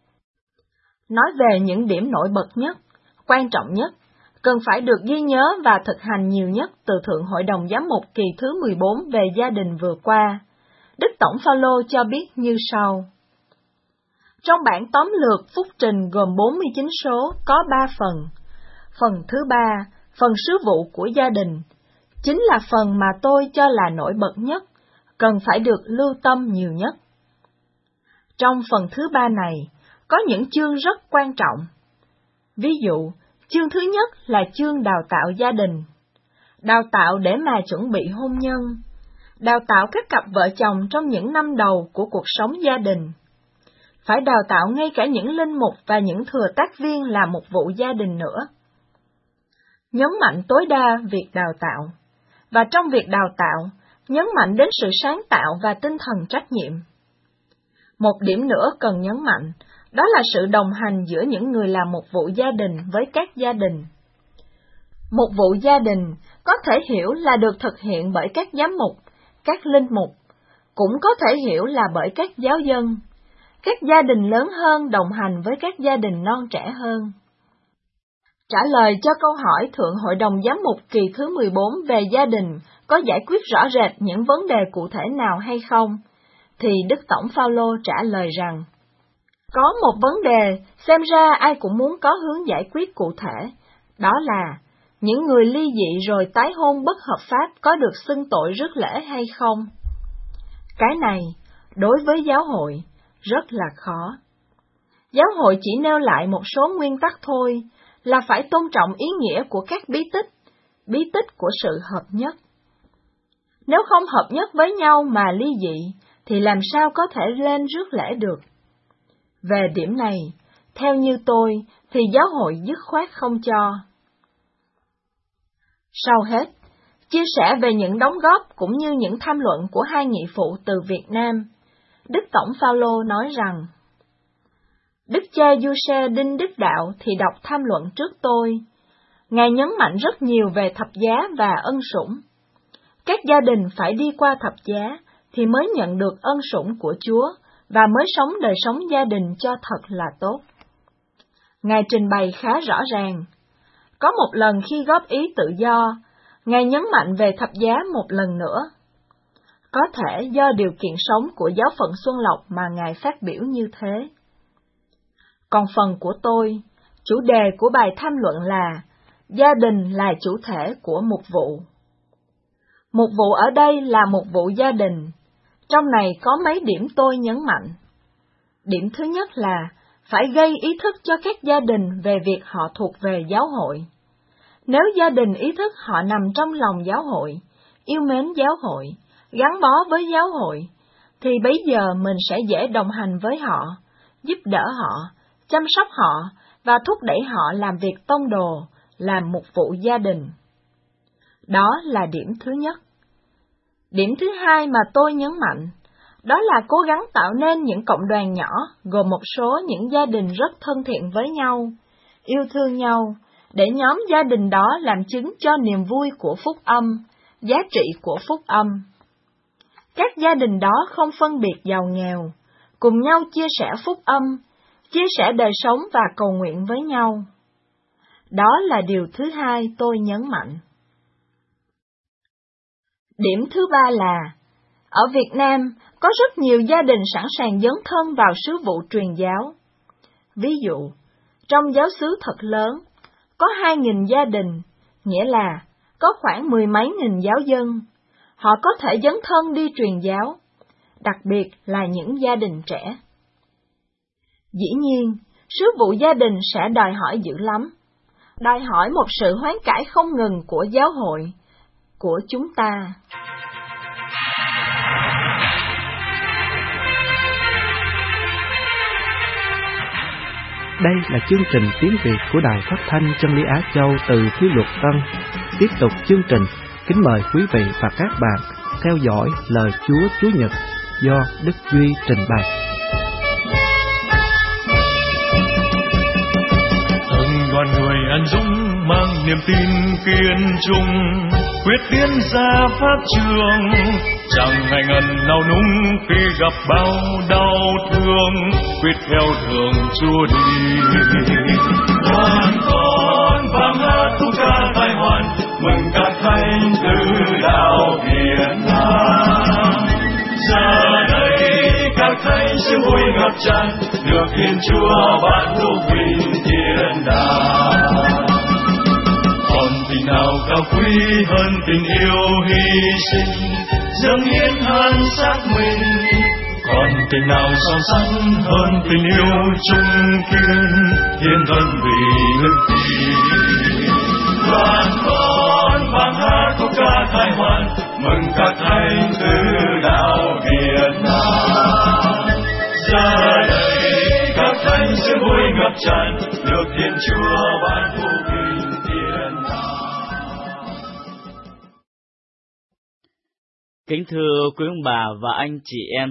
Nói về những điểm nổi bật nhất, quan trọng nhất, cần phải được ghi nhớ và thực hành nhiều nhất từ Thượng Hội đồng Giám mục kỳ thứ mười bốn về gia đình vừa qua, Đức Tổng Phaolô cho biết như sau. Trong bản tóm lược phúc trình gồm bốn mươi chín số có ba phần. Phần thứ ba, phần sứ vụ của gia đình, chính là phần mà tôi cho là nổi bật nhất, cần phải được lưu tâm nhiều nhất. Trong phần thứ ba này, có những chương rất quan trọng. Ví dụ, chương thứ nhất là chương đào tạo gia đình, đào tạo để mà chuẩn bị hôn nhân, đào tạo các cặp vợ chồng trong những năm đầu của cuộc sống gia đình. Phải đào tạo ngay cả những linh mục và những thừa tác viên làm mục vụ gia đình nữa. Nhấn mạnh tối đa việc đào tạo, và trong việc đào tạo, nhấn mạnh đến sự sáng tạo và tinh thần trách nhiệm. Một điểm nữa cần nhấn mạnh, đó là sự đồng hành giữa những người làm mục vụ gia đình với các gia đình. Mục vụ gia đình có thể hiểu là được thực hiện bởi các giám mục, các linh mục, cũng có thể hiểu là bởi các giáo dân. Các gia đình lớn hơn đồng hành với các gia đình non trẻ hơn. Trả lời cho câu hỏi Thượng Hội đồng Giám mục kỳ thứ mười bốn về gia đình có giải quyết rõ rệt những vấn đề cụ thể nào hay không, thì Đức Tổng Phaolô trả lời rằng, có một vấn đề xem ra ai cũng muốn có hướng giải quyết cụ thể, đó là những người ly dị rồi tái hôn bất hợp pháp có được xưng tội rước lễ hay không? Cái này, đối với giáo hội, rất là khó. Giáo hội chỉ nêu lại một số nguyên tắc thôi, là phải tôn trọng ý nghĩa của các bí tích, bí tích của sự hợp nhất. Nếu không hợp nhất với nhau mà ly dị, thì làm sao có thể lên rước lễ được? Về điểm này, theo như tôi, thì giáo hội dứt khoát không cho. Sau hết, chia sẻ về những đóng góp cũng như những tham luận của hai nghị phụ từ Việt Nam, Đức Tổng Phaolô nói rằng, Đức cha Giuse Đinh Đức Đạo thì đọc tham luận trước tôi. Ngài nhấn mạnh rất nhiều về thập giá và ân sủng. Các gia đình phải đi qua thập giá thì mới nhận được ân sủng của Chúa và mới sống đời sống gia đình cho thật là tốt. Ngài trình bày khá rõ ràng. Có một lần khi góp ý tự do, Ngài nhấn mạnh về thập giá một lần nữa. Có thể do điều kiện sống của giáo phận Xuân Lộc mà Ngài phát biểu như thế. Còn phần của tôi, chủ đề của bài tham luận là gia đình là chủ thể của mục vụ. Mục vụ ở đây là mục vụ gia đình. Trong này có mấy điểm tôi nhấn mạnh. Điểm thứ nhất là phải gây ý thức cho các gia đình về việc họ thuộc về giáo hội. Nếu gia đình ý thức họ nằm trong lòng giáo hội, yêu mến giáo hội, gắn bó với giáo hội, thì bấy giờ mình sẽ dễ đồng hành với họ, giúp đỡ họ, chăm sóc họ và thúc đẩy họ làm việc tông đồ, làm mục vụ gia đình. Đó là điểm thứ nhất. Điểm thứ hai mà tôi nhấn mạnh, đó là cố gắng tạo nên những cộng đoàn nhỏ gồm một số những gia đình rất thân thiện với nhau, yêu thương nhau, để nhóm gia đình đó làm chứng cho niềm vui của phúc âm, giá trị của phúc âm. Các gia đình đó không phân biệt giàu nghèo, cùng nhau chia sẻ phúc âm, chia sẻ đời sống và cầu nguyện với nhau. Đó là điều thứ hai tôi nhấn mạnh. Điểm thứ ba là, ở Việt Nam, có rất nhiều gia đình sẵn sàng dấn thân vào sứ vụ truyền giáo. Ví dụ, trong giáo xứ thật lớn, có hai nghìn gia đình, nghĩa là có khoảng mười mấy nghìn giáo dân. Họ có thể dấn thân đi truyền giáo, đặc biệt là những gia đình trẻ. Dĩ nhiên, sứ vụ gia đình sẽ đòi hỏi dữ lắm, đòi hỏi một sự hoán cải không ngừng của giáo hội, của chúng ta. Đây là chương trình tiếng Việt của Đài Phát thanh Chân lý Á Châu từ Thiên Luật Tân. Tiếp tục chương trình, kính mời quý vị và các bạn theo dõi lời Chúa Chúa Nhật do Đức Duy trình bày. Từng đoàn người anh dũng mang niềm tin kiên trung, quyết tiến ra pháp trường, chẳng ngại ngần nào núng khi gặp bao đau thương, quyết theo đường Chúa đi. Đoàn con vang hát khúc ca tài hoàn, mừng các thánh từ đạo Việt Nam. Giờ đây các thánh sướng vui ngập tràn, được Thiên Chúa ban lúc bình thiên đàng. Còn tình nào cao quý hơn tình yêu hy sinh, dâng hiến hơn xác mình. Còn tình nào son sắt hơn tình yêu chung kiên, hiến thân vì đức tin. Đoàn con vang hát khúc ca tài hoàn, mừng các thánh từ đạo Việt Nam. Giờ đây các thánh sướng vui ngập tràn, được Thiên Chúa ban phúc bình thiên đàng. Kính thưa quý ông bà và anh chị em,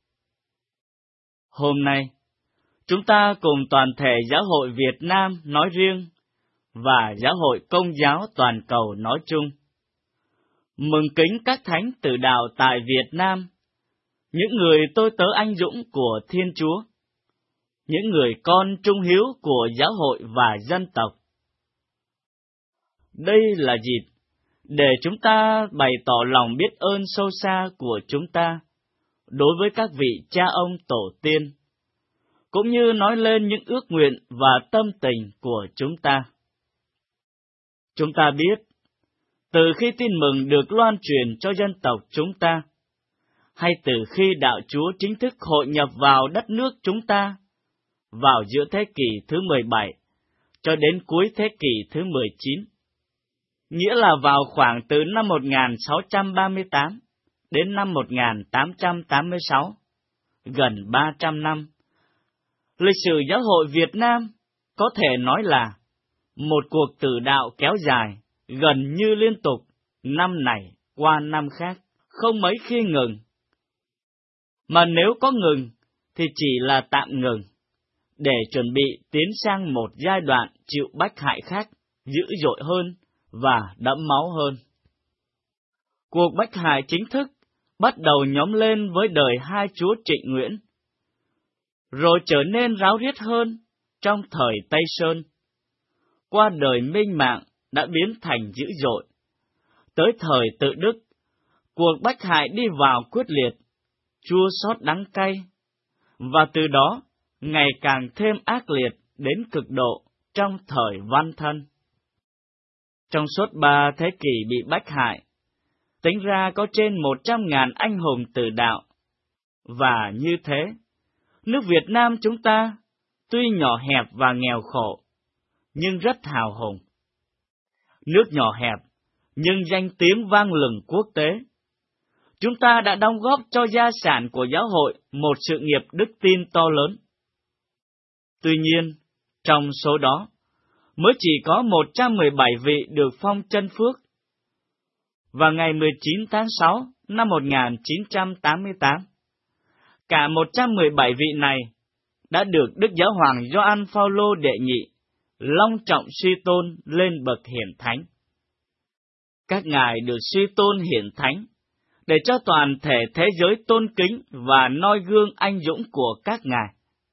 hôm nay chúng ta cùng toàn thể Giáo hội Việt Nam nói riêng và Giáo hội Công giáo toàn cầu nói chung mừng kính các thánh tử đạo tại Việt Nam, những người tôi tớ anh dũng của Thiên Chúa, những người con trung hiếu của giáo hội và dân tộc. Đây là dịp để chúng ta bày tỏ lòng biết ơn sâu xa của chúng ta đối với các vị cha ông tổ tiên, cũng như nói lên những ước nguyện và tâm tình của chúng ta. Chúng ta biết, từ khi tin mừng được loan truyền cho dân tộc chúng ta, hay từ khi đạo Chúa chính thức hội nhập vào đất nước chúng ta, vào giữa thế kỷ thứ mười bảy cho đến cuối thế kỷ thứ mười chín, nghĩa là vào khoảng từ năm một nghìn sáu trăm ba mươi tám đến năm một nghìn tám trăm tám mươi sáu, gần ba trăm năm. Lịch sử giáo hội Việt Nam có thể nói là một cuộc tử đạo kéo dài, gần như liên tục, năm này qua năm khác, không mấy khi ngừng. Mà nếu có ngừng, thì chỉ là tạm ngừng, để chuẩn bị tiến sang một giai đoạn chịu bách hại khác, dữ dội hơn và đẫm máu hơn. Cuộc bách hại chính thức bắt đầu nhóm lên với đời hai chúa Trịnh Nguyễn, rồi trở nên ráo riết hơn trong thời Tây Sơn. Qua đời Minh Mạng đã biến thành dữ dội. Tới thời Tự Đức, cuộc bách hại đi vào quyết liệt, chua xót đắng cay, và từ đó ngày càng thêm ác liệt đến cực độ trong thời Văn Thân. Trong suốt ba thế kỷ bị bách hại, tính ra có trên một trăm ngàn anh hùng tử đạo, và như thế, nước Việt Nam chúng ta tuy nhỏ hẹp và nghèo khổ, nhưng rất hào hùng. Nước nhỏ hẹp, nhưng danh tiếng vang lừng quốc tế. Chúng ta đã đóng góp cho gia sản của giáo hội một sự nghiệp đức tin to lớn. Tuy nhiên, trong số đó, mới chỉ có một trăm mười bảy vị được phong chân phước. Và ngày mười chín tháng sáu năm một nghìn chín trăm tám mươi tám, cả một trăm mười bảy vị này đã được Đức Giáo hoàng Gioan Phaolô đệ nhị long trọng suy tôn lên bậc hiển thánh. Các ngài được suy tôn hiển thánh để cho toàn thể thế giới tôn kính và noi gương anh dũng của các ngài.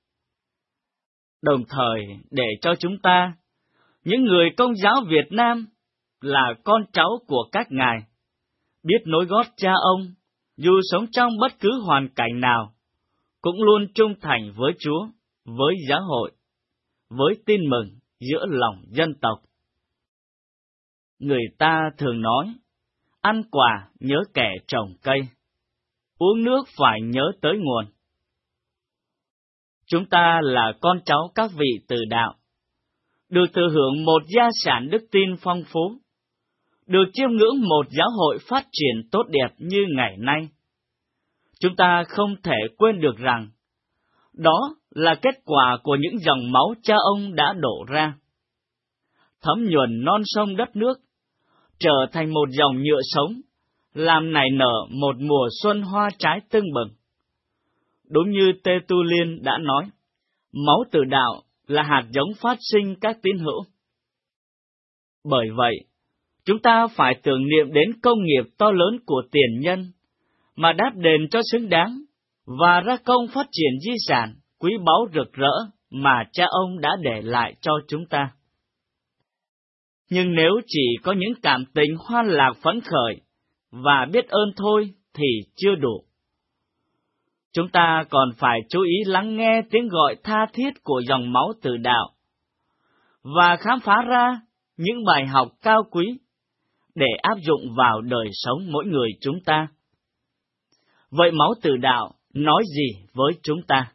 Đồng thời để cho chúng ta, những người Công giáo Việt Nam, là con cháu của các ngài, biết nối gót cha ông dù sống trong bất cứ hoàn cảnh nào, cũng luôn trung thành với Chúa, với giáo hội, với tin mừng giữa lòng dân tộc. Người ta thường nói, ăn quả nhớ kẻ trồng cây, uống nước phải nhớ tới nguồn. Chúng ta là con cháu các vị từ đạo, được thừa hưởng một gia sản đức tin phong phú, được chiêm ngưỡng một giáo hội phát triển tốt đẹp như ngày nay. Chúng ta không thể quên được rằng, đó là kết quả của những dòng máu cha ông đã đổ ra, thấm nhuần non sông đất nước, trở thành một dòng nhựa sống, làm nảy nở một mùa xuân hoa trái tưng bừng. Đúng như Tê Tu Liên đã nói, máu từ đạo là hạt giống phát sinh các tín hữu. Bởi vậy, chúng ta phải tưởng niệm đến công nghiệp to lớn của tiền nhân, mà đáp đền cho xứng đáng, và ra công phát triển di sản quý báu rực rỡ mà cha ông đã để lại cho chúng ta. Nhưng nếu chỉ có những cảm tình hoan lạc phấn khởi và biết ơn thôi thì chưa đủ. Chúng ta còn phải chú ý lắng nghe tiếng gọi tha thiết của dòng máu từ đạo, và khám phá ra những bài học cao quý để áp dụng vào đời sống mỗi người chúng ta. Vậy máu từ đạo nói gì với chúng ta?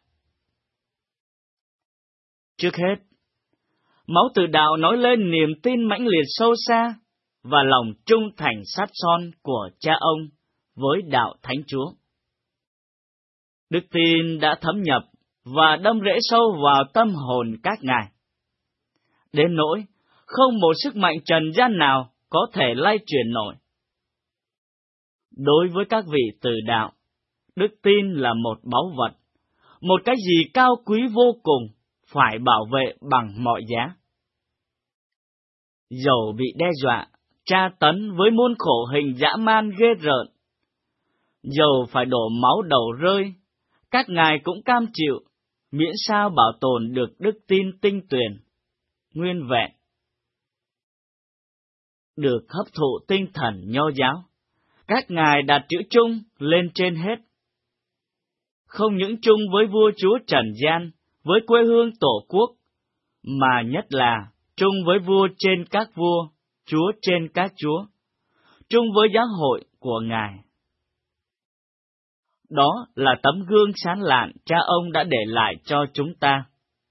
Trước hết, máu từ đạo nói lên niềm tin mãnh liệt sâu xa và lòng trung thành sát son của cha ông với đạo Thánh Chúa. Đức tin đã thấm nhập và đâm rễ sâu vào tâm hồn các ngài, đến nỗi không một sức mạnh trần gian nào có thể lay chuyển nổi. Đối với các vị từ đạo, đức tin là một báu vật, một cái gì cao quý vô cùng, phải bảo vệ bằng mọi giá. Dầu bị đe dọa, tra tấn với muôn khổ hình dã man ghê rợn, dầu phải đổ máu đầu rơi, các ngài cũng cam chịu, miễn sao bảo tồn được đức tin tinh tuyền, nguyên vẹn. Được hấp thụ tinh thần nho giáo, các ngài đặt chữ chung lên trên hết. Không những chung với vua chúa trần gian, với quê hương tổ quốc, mà nhất là chung với vua trên các vua, chúa trên các chúa, chung với giáo hội của ngài. Đó là tấm gương sáng lạn cha ông đã để lại cho chúng ta.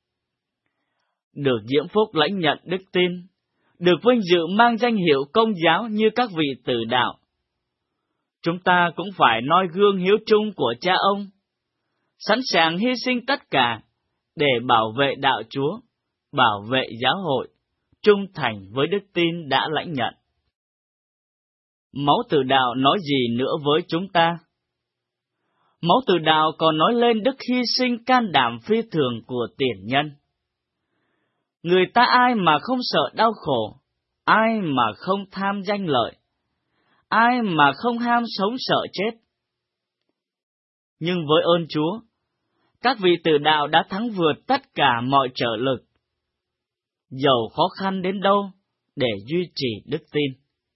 Được diễm phúc lãnh nhận đức tin, được vinh dự mang danh hiệu công giáo như các vị tử đạo, chúng ta cũng phải noi gương hiếu trung của cha ông, sẵn sàng hy sinh tất cả để bảo vệ đạo Chúa, bảo vệ giáo hội, trung thành với đức tin đã lãnh nhận. Máu từ đạo nói gì nữa với chúng ta? Máu từ đạo còn nói lên đức hy sinh can đảm phi thường của tiền nhân. Người ta ai mà không sợ đau khổ, ai mà không tham danh lợi, ai mà không ham sống sợ chết. Nhưng với ơn Chúa, các vị tử đạo đã thắng vượt tất cả mọi trở lực, dầu khó khăn đến đâu, để duy trì đức tin.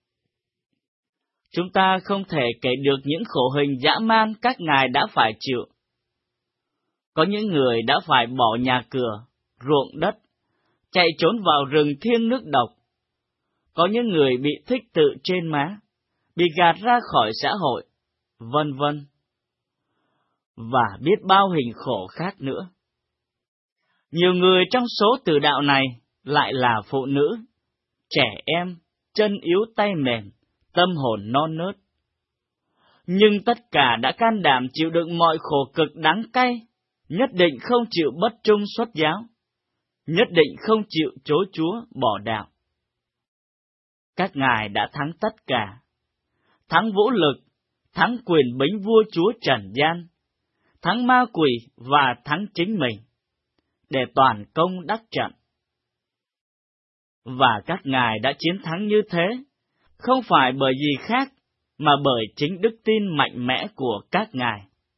Chúng ta không thể kể được những khổ hình dã man các ngài đã phải chịu. Có những người đã phải bỏ nhà cửa, ruộng đất, chạy trốn vào rừng thiêng nước độc. Có những người bị thích tự trên má, bị gạt ra khỏi xã hội, vân vân. Và biết bao hình khổ khác nữa. Nhiều người trong số tử đạo này lại là phụ nữ, trẻ em, chân yếu tay mềm, tâm hồn non nớt. Nhưng tất cả đã can đảm chịu đựng mọi khổ cực đắng cay, nhất định không chịu bất trung xuất giáo, nhất định không chịu chối Chúa bỏ đạo. Các ngài đã thắng tất cả, thắng vũ lực, thắng quyền bính vua chúa trần gian, thắng ma quỷ và thắng chính mình, để toàn công đắc trận. Và các ngài đã chiến thắng như thế, không phải bởi gì khác, mà bởi chính đức tin mạnh mẽ của các ngài.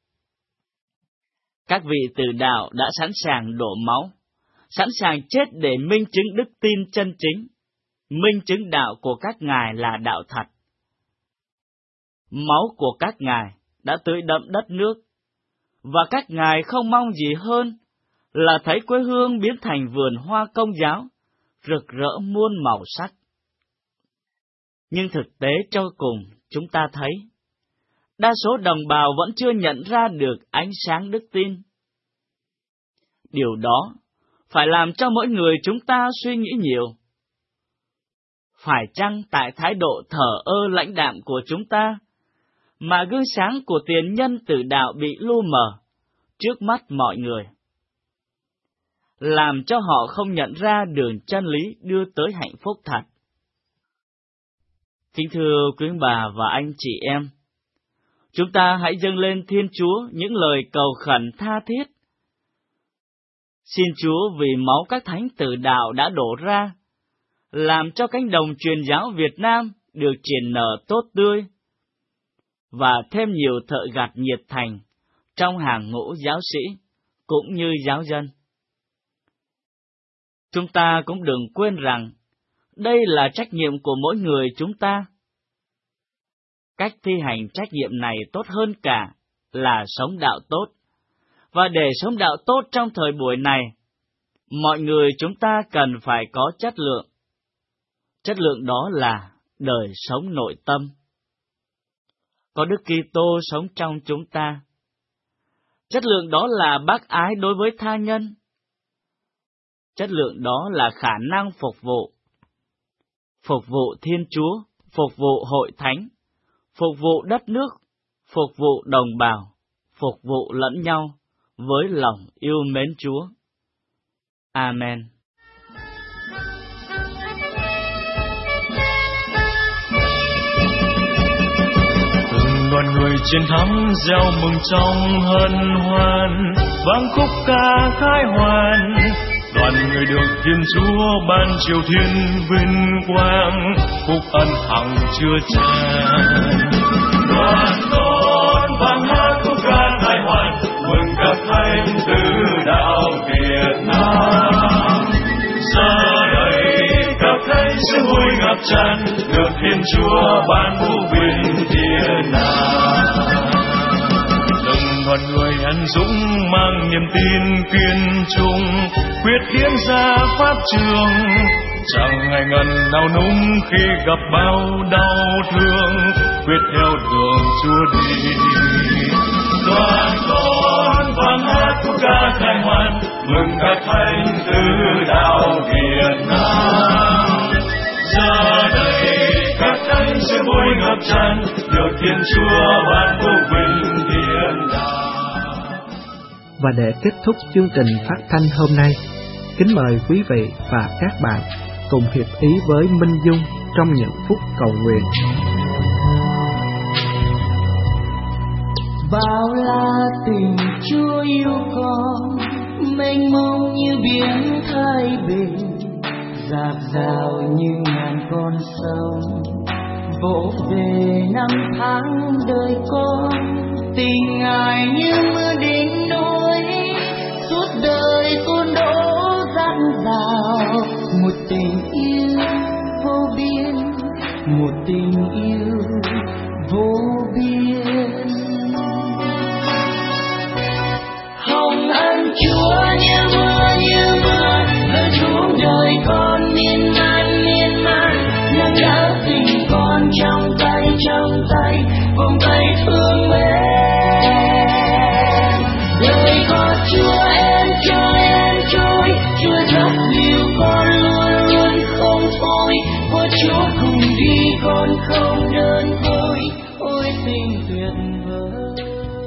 Các vị tử đạo đã sẵn sàng đổ máu, sẵn sàng chết để minh chứng đức tin chân chính, minh chứng đạo của các ngài là đạo thật. Máu của các ngài đã tưới đẫm đất nước, và các ngài không mong gì hơn là thấy quê hương biến thành vườn hoa Công giáo, rực rỡ muôn màu sắc. Nhưng thực tế cho cùng, chúng ta thấy, đa số đồng bào vẫn chưa nhận ra được ánh sáng đức tin. Điều đó phải làm cho mỗi người chúng ta suy nghĩ nhiều. Phải chăng tại thái độ thờ ơ lãnh đạm của chúng ta, mà gương sáng của tiền nhân tử đạo bị lu mờ trước mắt mọi người, làm cho họ không nhận ra đường chân lý đưa tới hạnh phúc thật? Kính thưa quý bà và anh chị em, chúng ta hãy dâng lên Thiên Chúa những lời cầu khẩn tha thiết. Xin Chúa vì máu các thánh tử đạo đã đổ ra, làm cho cánh đồng truyền giáo Việt Nam được triển nở tốt tươi, và thêm nhiều thợ gặt nhiệt thành trong hàng ngũ giáo sĩ cũng như giáo dân. Chúng ta cũng đừng quên rằng đây là trách nhiệm của mỗi người chúng ta. Cách thi hành trách nhiệm này tốt hơn cả là sống đạo tốt. Và để sống đạo tốt trong thời buổi này, mọi người chúng ta cần phải có chất lượng. Chất lượng đó là đời sống nội tâm. Có Đức Kitô sống trong chúng ta. Chất lượng đó là bác ái đối với tha nhân. Chất lượng đó là khả năng phục vụ. Phục vụ Thiên Chúa, phục vụ hội thánh, phục vụ đất nước, phục vụ đồng bào, phục vụ lẫn nhau với lòng yêu mến Chúa. Amen. Từng đoàn người chiến thắng reo mừng trong hân hoan, vang khúc ca khai hoàn. Đoàn người được Thiên Chúa ban triều thiên vinh quang, phúc ân hằng chưa tràn. Đoàn con vang hát khúc ca khai hoàn, mừng các thánh tử đạo Việt Nam. Giờ đây các thánh sẽ vui ngập tràn, được Thiên Chúa ban phúc bình thiên đàng. Đoàn người anh dũng mang niềm tin kiên trung, quyết tiến ra pháp trường, chẳng ngại ngần nào núng khi gặp bao đau thương, quyết theo đường Chúa đi. Đoàn con vang hát khúc ca khai hoàn, mừng các thánh tử đạo Việt Nam. Giờ đây các thánh sẽ vui ngập tràn, được Thiên Chúa ban phúc bình thiên đàng. Và để kết thúc chương trình phát thanh hôm nay, kính mời quý vị và các bạn cùng hiệp ý với Minh Dung trong những phút cầu nguyện. Bao la tình Chúa yêu con, mênh mông như biển Thái Bình, dạt dào như ngàn con sông, vỗ về năm tháng đời con. Tình Ngài như mưa đỉnh núi, suốt đời con đổ dạt dào. Một tình yêu vô biên, một tình yêu vô biên. Hồng ân Chúa như mưa như mưa, rơi xuống đời con miên man miên man. Nâng đỡ tình con trong tay trong tay, vòng tay thương mến. Đời có Chúa em trôi em trôi, Chúa dắt dìu con luôn luôn không thôi. Có Chúa cùng đi con không đơn côi, ôi tình tuyệt vời.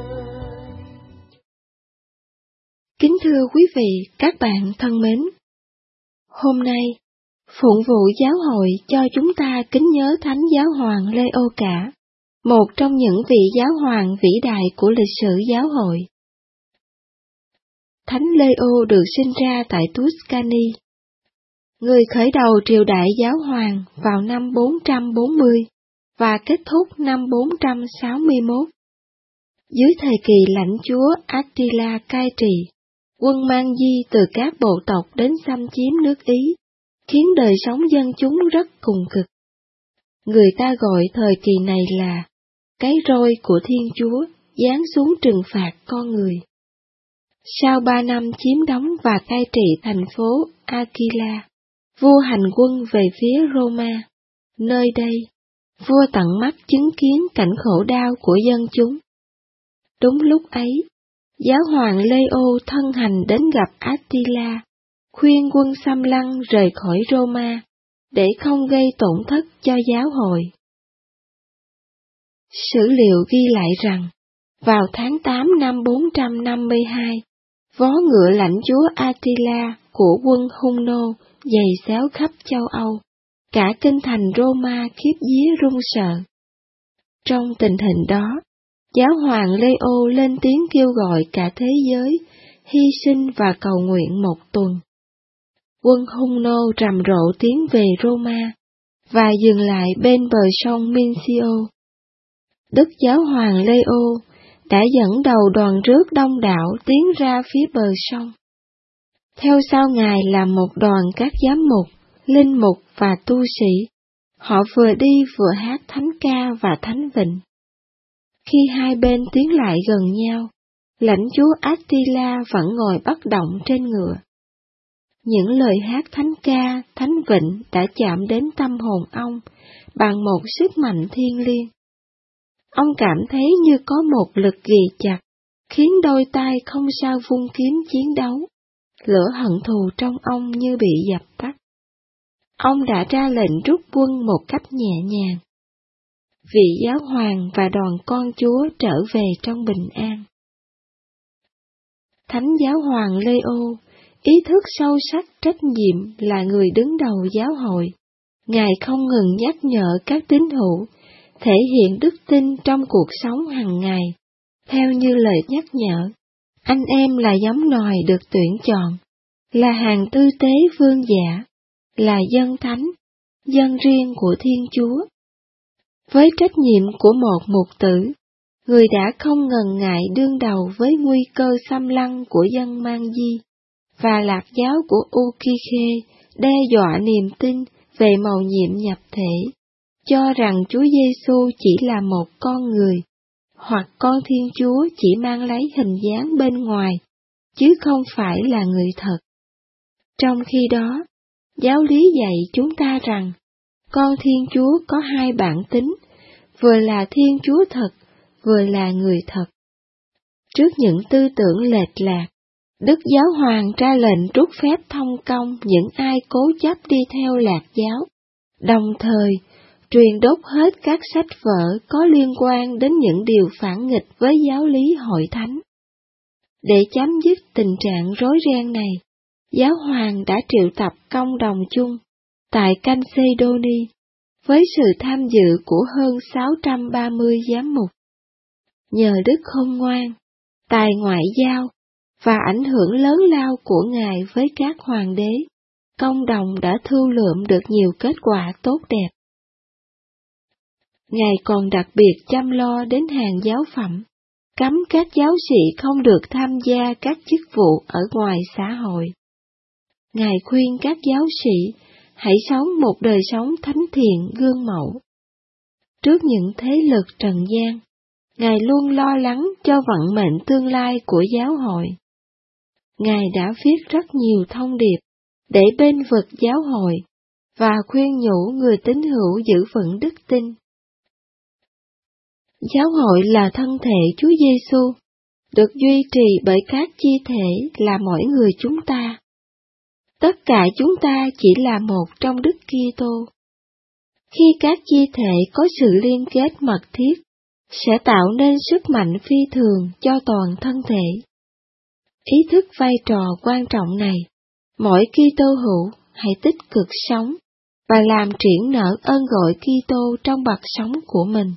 Kính thưa quý vị, các bạn thân mến, hôm nay, Phụng vụ Giáo hội cho chúng ta kính nhớ Thánh Giáo hoàng Leo Cả, một trong những vị giáo hoàng vĩ đại của lịch sử giáo hội. Thánh Leo được sinh ra tại Tuscany, người khởi đầu triều đại giáo hoàng vào năm bốn trăm bốn mươi và kết thúc năm bốn trăm sáu mươi mốt. Dưới thời kỳ lãnh chúa Attila cai trị, quân mang di từ các bộ tộc đến xâm chiếm nước Ý, khiến đời sống dân chúng rất cùng cực. Người ta gọi thời kỳ này là cái roi của Thiên Chúa, giáng xuống trừng phạt con người. Sau ba năm chiếm đóng và cai trị thành phố Aquila, vua hành quân về phía Roma. Nơi đây, vua tận mắt chứng kiến cảnh khổ đau của dân chúng. Đúng lúc ấy, giáo hoàng Leo thân hành đến gặp Attila, khuyên quân xâm lăng rời khỏi Roma, để không gây tổn thất cho giáo hội. Sử liệu ghi lại rằng, vào tháng tám năm bốn trăm năm mươi hai, vó ngựa lãnh chúa Attila của quân Hung nô giày xéo khắp châu Âu, cả kinh thành Roma khiếp vía run sợ. Trong tình hình đó, giáo hoàng Leo lên tiếng kêu gọi cả thế giới hy sinh và cầu nguyện một tuần. Quân Hung nô rầm rộ tiến về Roma và dừng lại bên bờ sông Mincio. Đức giáo hoàng Leo đã dẫn đầu đoàn rước đông đảo tiến ra phía bờ sông. Theo sau ngài là một đoàn các giám mục, linh mục và tu sĩ. Họ vừa đi vừa hát thánh ca và thánh vịnh. Khi hai bên tiến lại gần nhau, lãnh chúa Attila vẫn ngồi bất động trên ngựa. Những lời hát thánh ca, thánh vịnh đã chạm đến tâm hồn ông bằng một sức mạnh thiêng liêng. Ông cảm thấy như có một lực ghì chặt, khiến đôi tay không sao vung kiếm chiến đấu. Lửa hận thù trong ông như bị dập tắt. Ông đã ra lệnh rút quân một cách nhẹ nhàng. Vị giáo hoàng và đoàn con chúa trở về trong bình an. Thánh giáo hoàng Leo ý thức sâu sắc trách nhiệm là người đứng đầu giáo hội. Ngài không ngừng nhắc nhở các tín hữu thể hiện đức tin trong cuộc sống hàng ngày, theo như lời nhắc nhở. Anh em là giống nòi được tuyển chọn, là hàng tư tế vương giả, là dân thánh, dân riêng của Thiên Chúa. Với trách nhiệm của một mục tử, người đã không ngần ngại đương đầu với nguy cơ xâm lăng của dân Man Di và lạc giáo của Ukikhe đe dọa niềm tin về mầu nhiệm nhập thể, cho rằng Chúa Giêsu chỉ là một con người, hoặc con Thiên Chúa chỉ mang lấy hình dáng bên ngoài, chứ không phải là người thật. Trong khi đó, giáo lý dạy chúng ta rằng, con Thiên Chúa có hai bản tính, vừa là Thiên Chúa thật, vừa là người thật. Trước những tư tưởng lệch lạc, Đức Giáo Hoàng ra lệnh trút phép thông công những ai cố chấp đi theo lạc giáo, đồng thời truyền đốt hết các sách vở có liên quan đến những điều phản nghịch với giáo lý hội thánh. Để chấm dứt tình trạng rối ren này, Giáo Hoàng đã triệu tập công đồng chung tại Chalcedony với sự tham dự của hơn sáu trăm ba mươi giám mục. Nhờ đức khôn ngoan, tài ngoại giao và ảnh hưởng lớn lao của Ngài với các hoàng đế, công đồng đã thu lượm được nhiều kết quả tốt đẹp. Ngài còn đặc biệt chăm lo đến hàng giáo phẩm, cấm các giáo sĩ không được tham gia các chức vụ ở ngoài xã hội. Ngài khuyên các giáo sĩ hãy sống một đời sống thánh thiện gương mẫu. Trước những thế lực trần gian, Ngài luôn lo lắng cho vận mệnh tương lai của giáo hội. Ngài đã viết rất nhiều thông điệp để bênh vực giáo hội và khuyên nhủ người tín hữu giữ vững đức tin. Giáo hội là thân thể Chúa Giêsu, được duy trì bởi các chi thể là mỗi người chúng ta. Tất cả chúng ta chỉ là một trong Đức Kitô. Khi các chi thể có sự liên kết mật thiết, sẽ tạo nên sức mạnh phi thường cho toàn thân thể. Ý thức vai trò quan trọng này, mỗi Kitô hữu hãy tích cực sống và làm triển nở ơn gọi Kitô trong bậc sống của mình.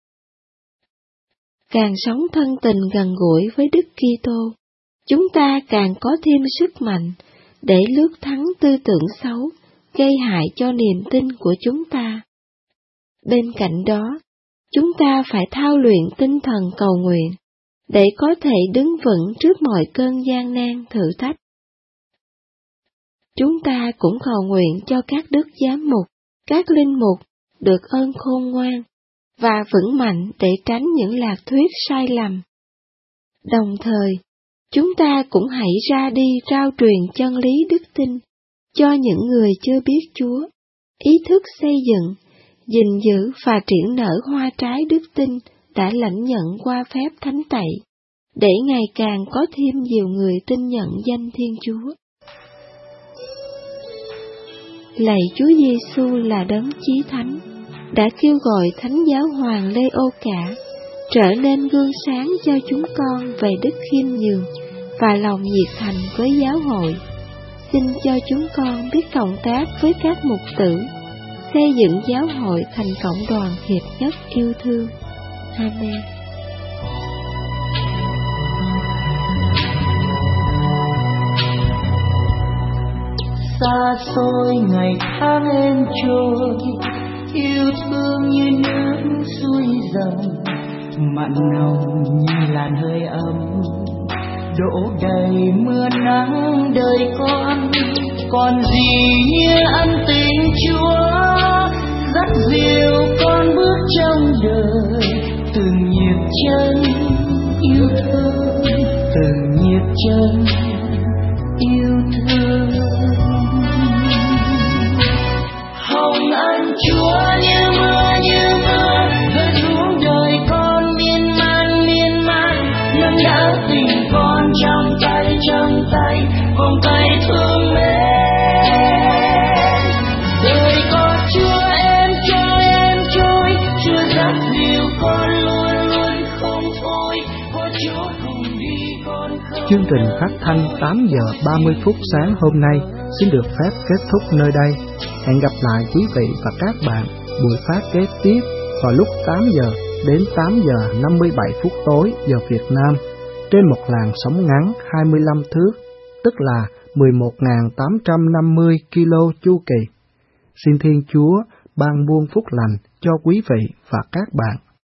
Càng sống thân tình gần gũi với Đức Kitô, chúng ta càng có thêm sức mạnh để lướt thắng tư tưởng xấu, gây hại cho niềm tin của chúng ta. Bên cạnh đó, chúng ta phải thao luyện tinh thần cầu nguyện, để có thể đứng vững trước mọi cơn gian nan thử thách. Chúng ta cũng cầu nguyện cho các đức giám mục, các linh mục được ơn khôn ngoan và vững mạnh để tránh những lạc thuyết sai lầm Đồng thời, chúng ta cũng hãy ra đi rao truyền chân lý đức tin cho những người chưa biết Chúa, ý thức xây dựng, gìn giữ và triển nở hoa trái đức tin đã lãnh nhận qua phép thánh tẩy, để ngày càng có thêm nhiều người tin nhận danh Thiên Chúa. Lạy Chúa Giêsu là đấng chí thánh, đã kêu gọi Thánh Giáo Hoàng Lê Ô Cả trở nên gương sáng cho chúng con về đức khiêm nhường và lòng nhiệt thành với giáo hội. Xin cho chúng con biết cộng tác với các mục tử, xây dựng giáo hội thành cộng đoàn hiệp nhất yêu thương. Amen. Xa xôi ngày tháng em trôi, yêu thương như nước suối dòng, mặn nồng như làn hơi ấm, đổ đầy mưa nắng đời con. Còn gì như ân tình Chúa dắt dìu con bước trong đời, từng nhịp chân yêu thương, từng nhịp chân yêu thương. Hồng ân Chúa như mưa như mưa rơi xuống đời con, miên man miên man nâng đỡ tình con trong tay trong tay vòng tay thương mến. Đời có Chúa em trôi em trôi, Chúa dắt dìu con luôn luôn không thôi, có Chúa cùng đi con không. Chương trình phát thanh tám giờ ba mươi phút sáng hôm nay xin được phép kết thúc nơi đây. Hẹn gặp lại quý vị và các bạn buổi phát kế tiếp vào lúc tám giờ đến tám giờ năm mươi bảy phút tối giờ Việt Nam trên một làn sóng ngắn hai mươi lăm thước, tức là mười một nghìn tám trăm năm mươi ki lô chu kỳ. Xin Thiên Chúa ban muôn phúc lành cho quý vị và các bạn.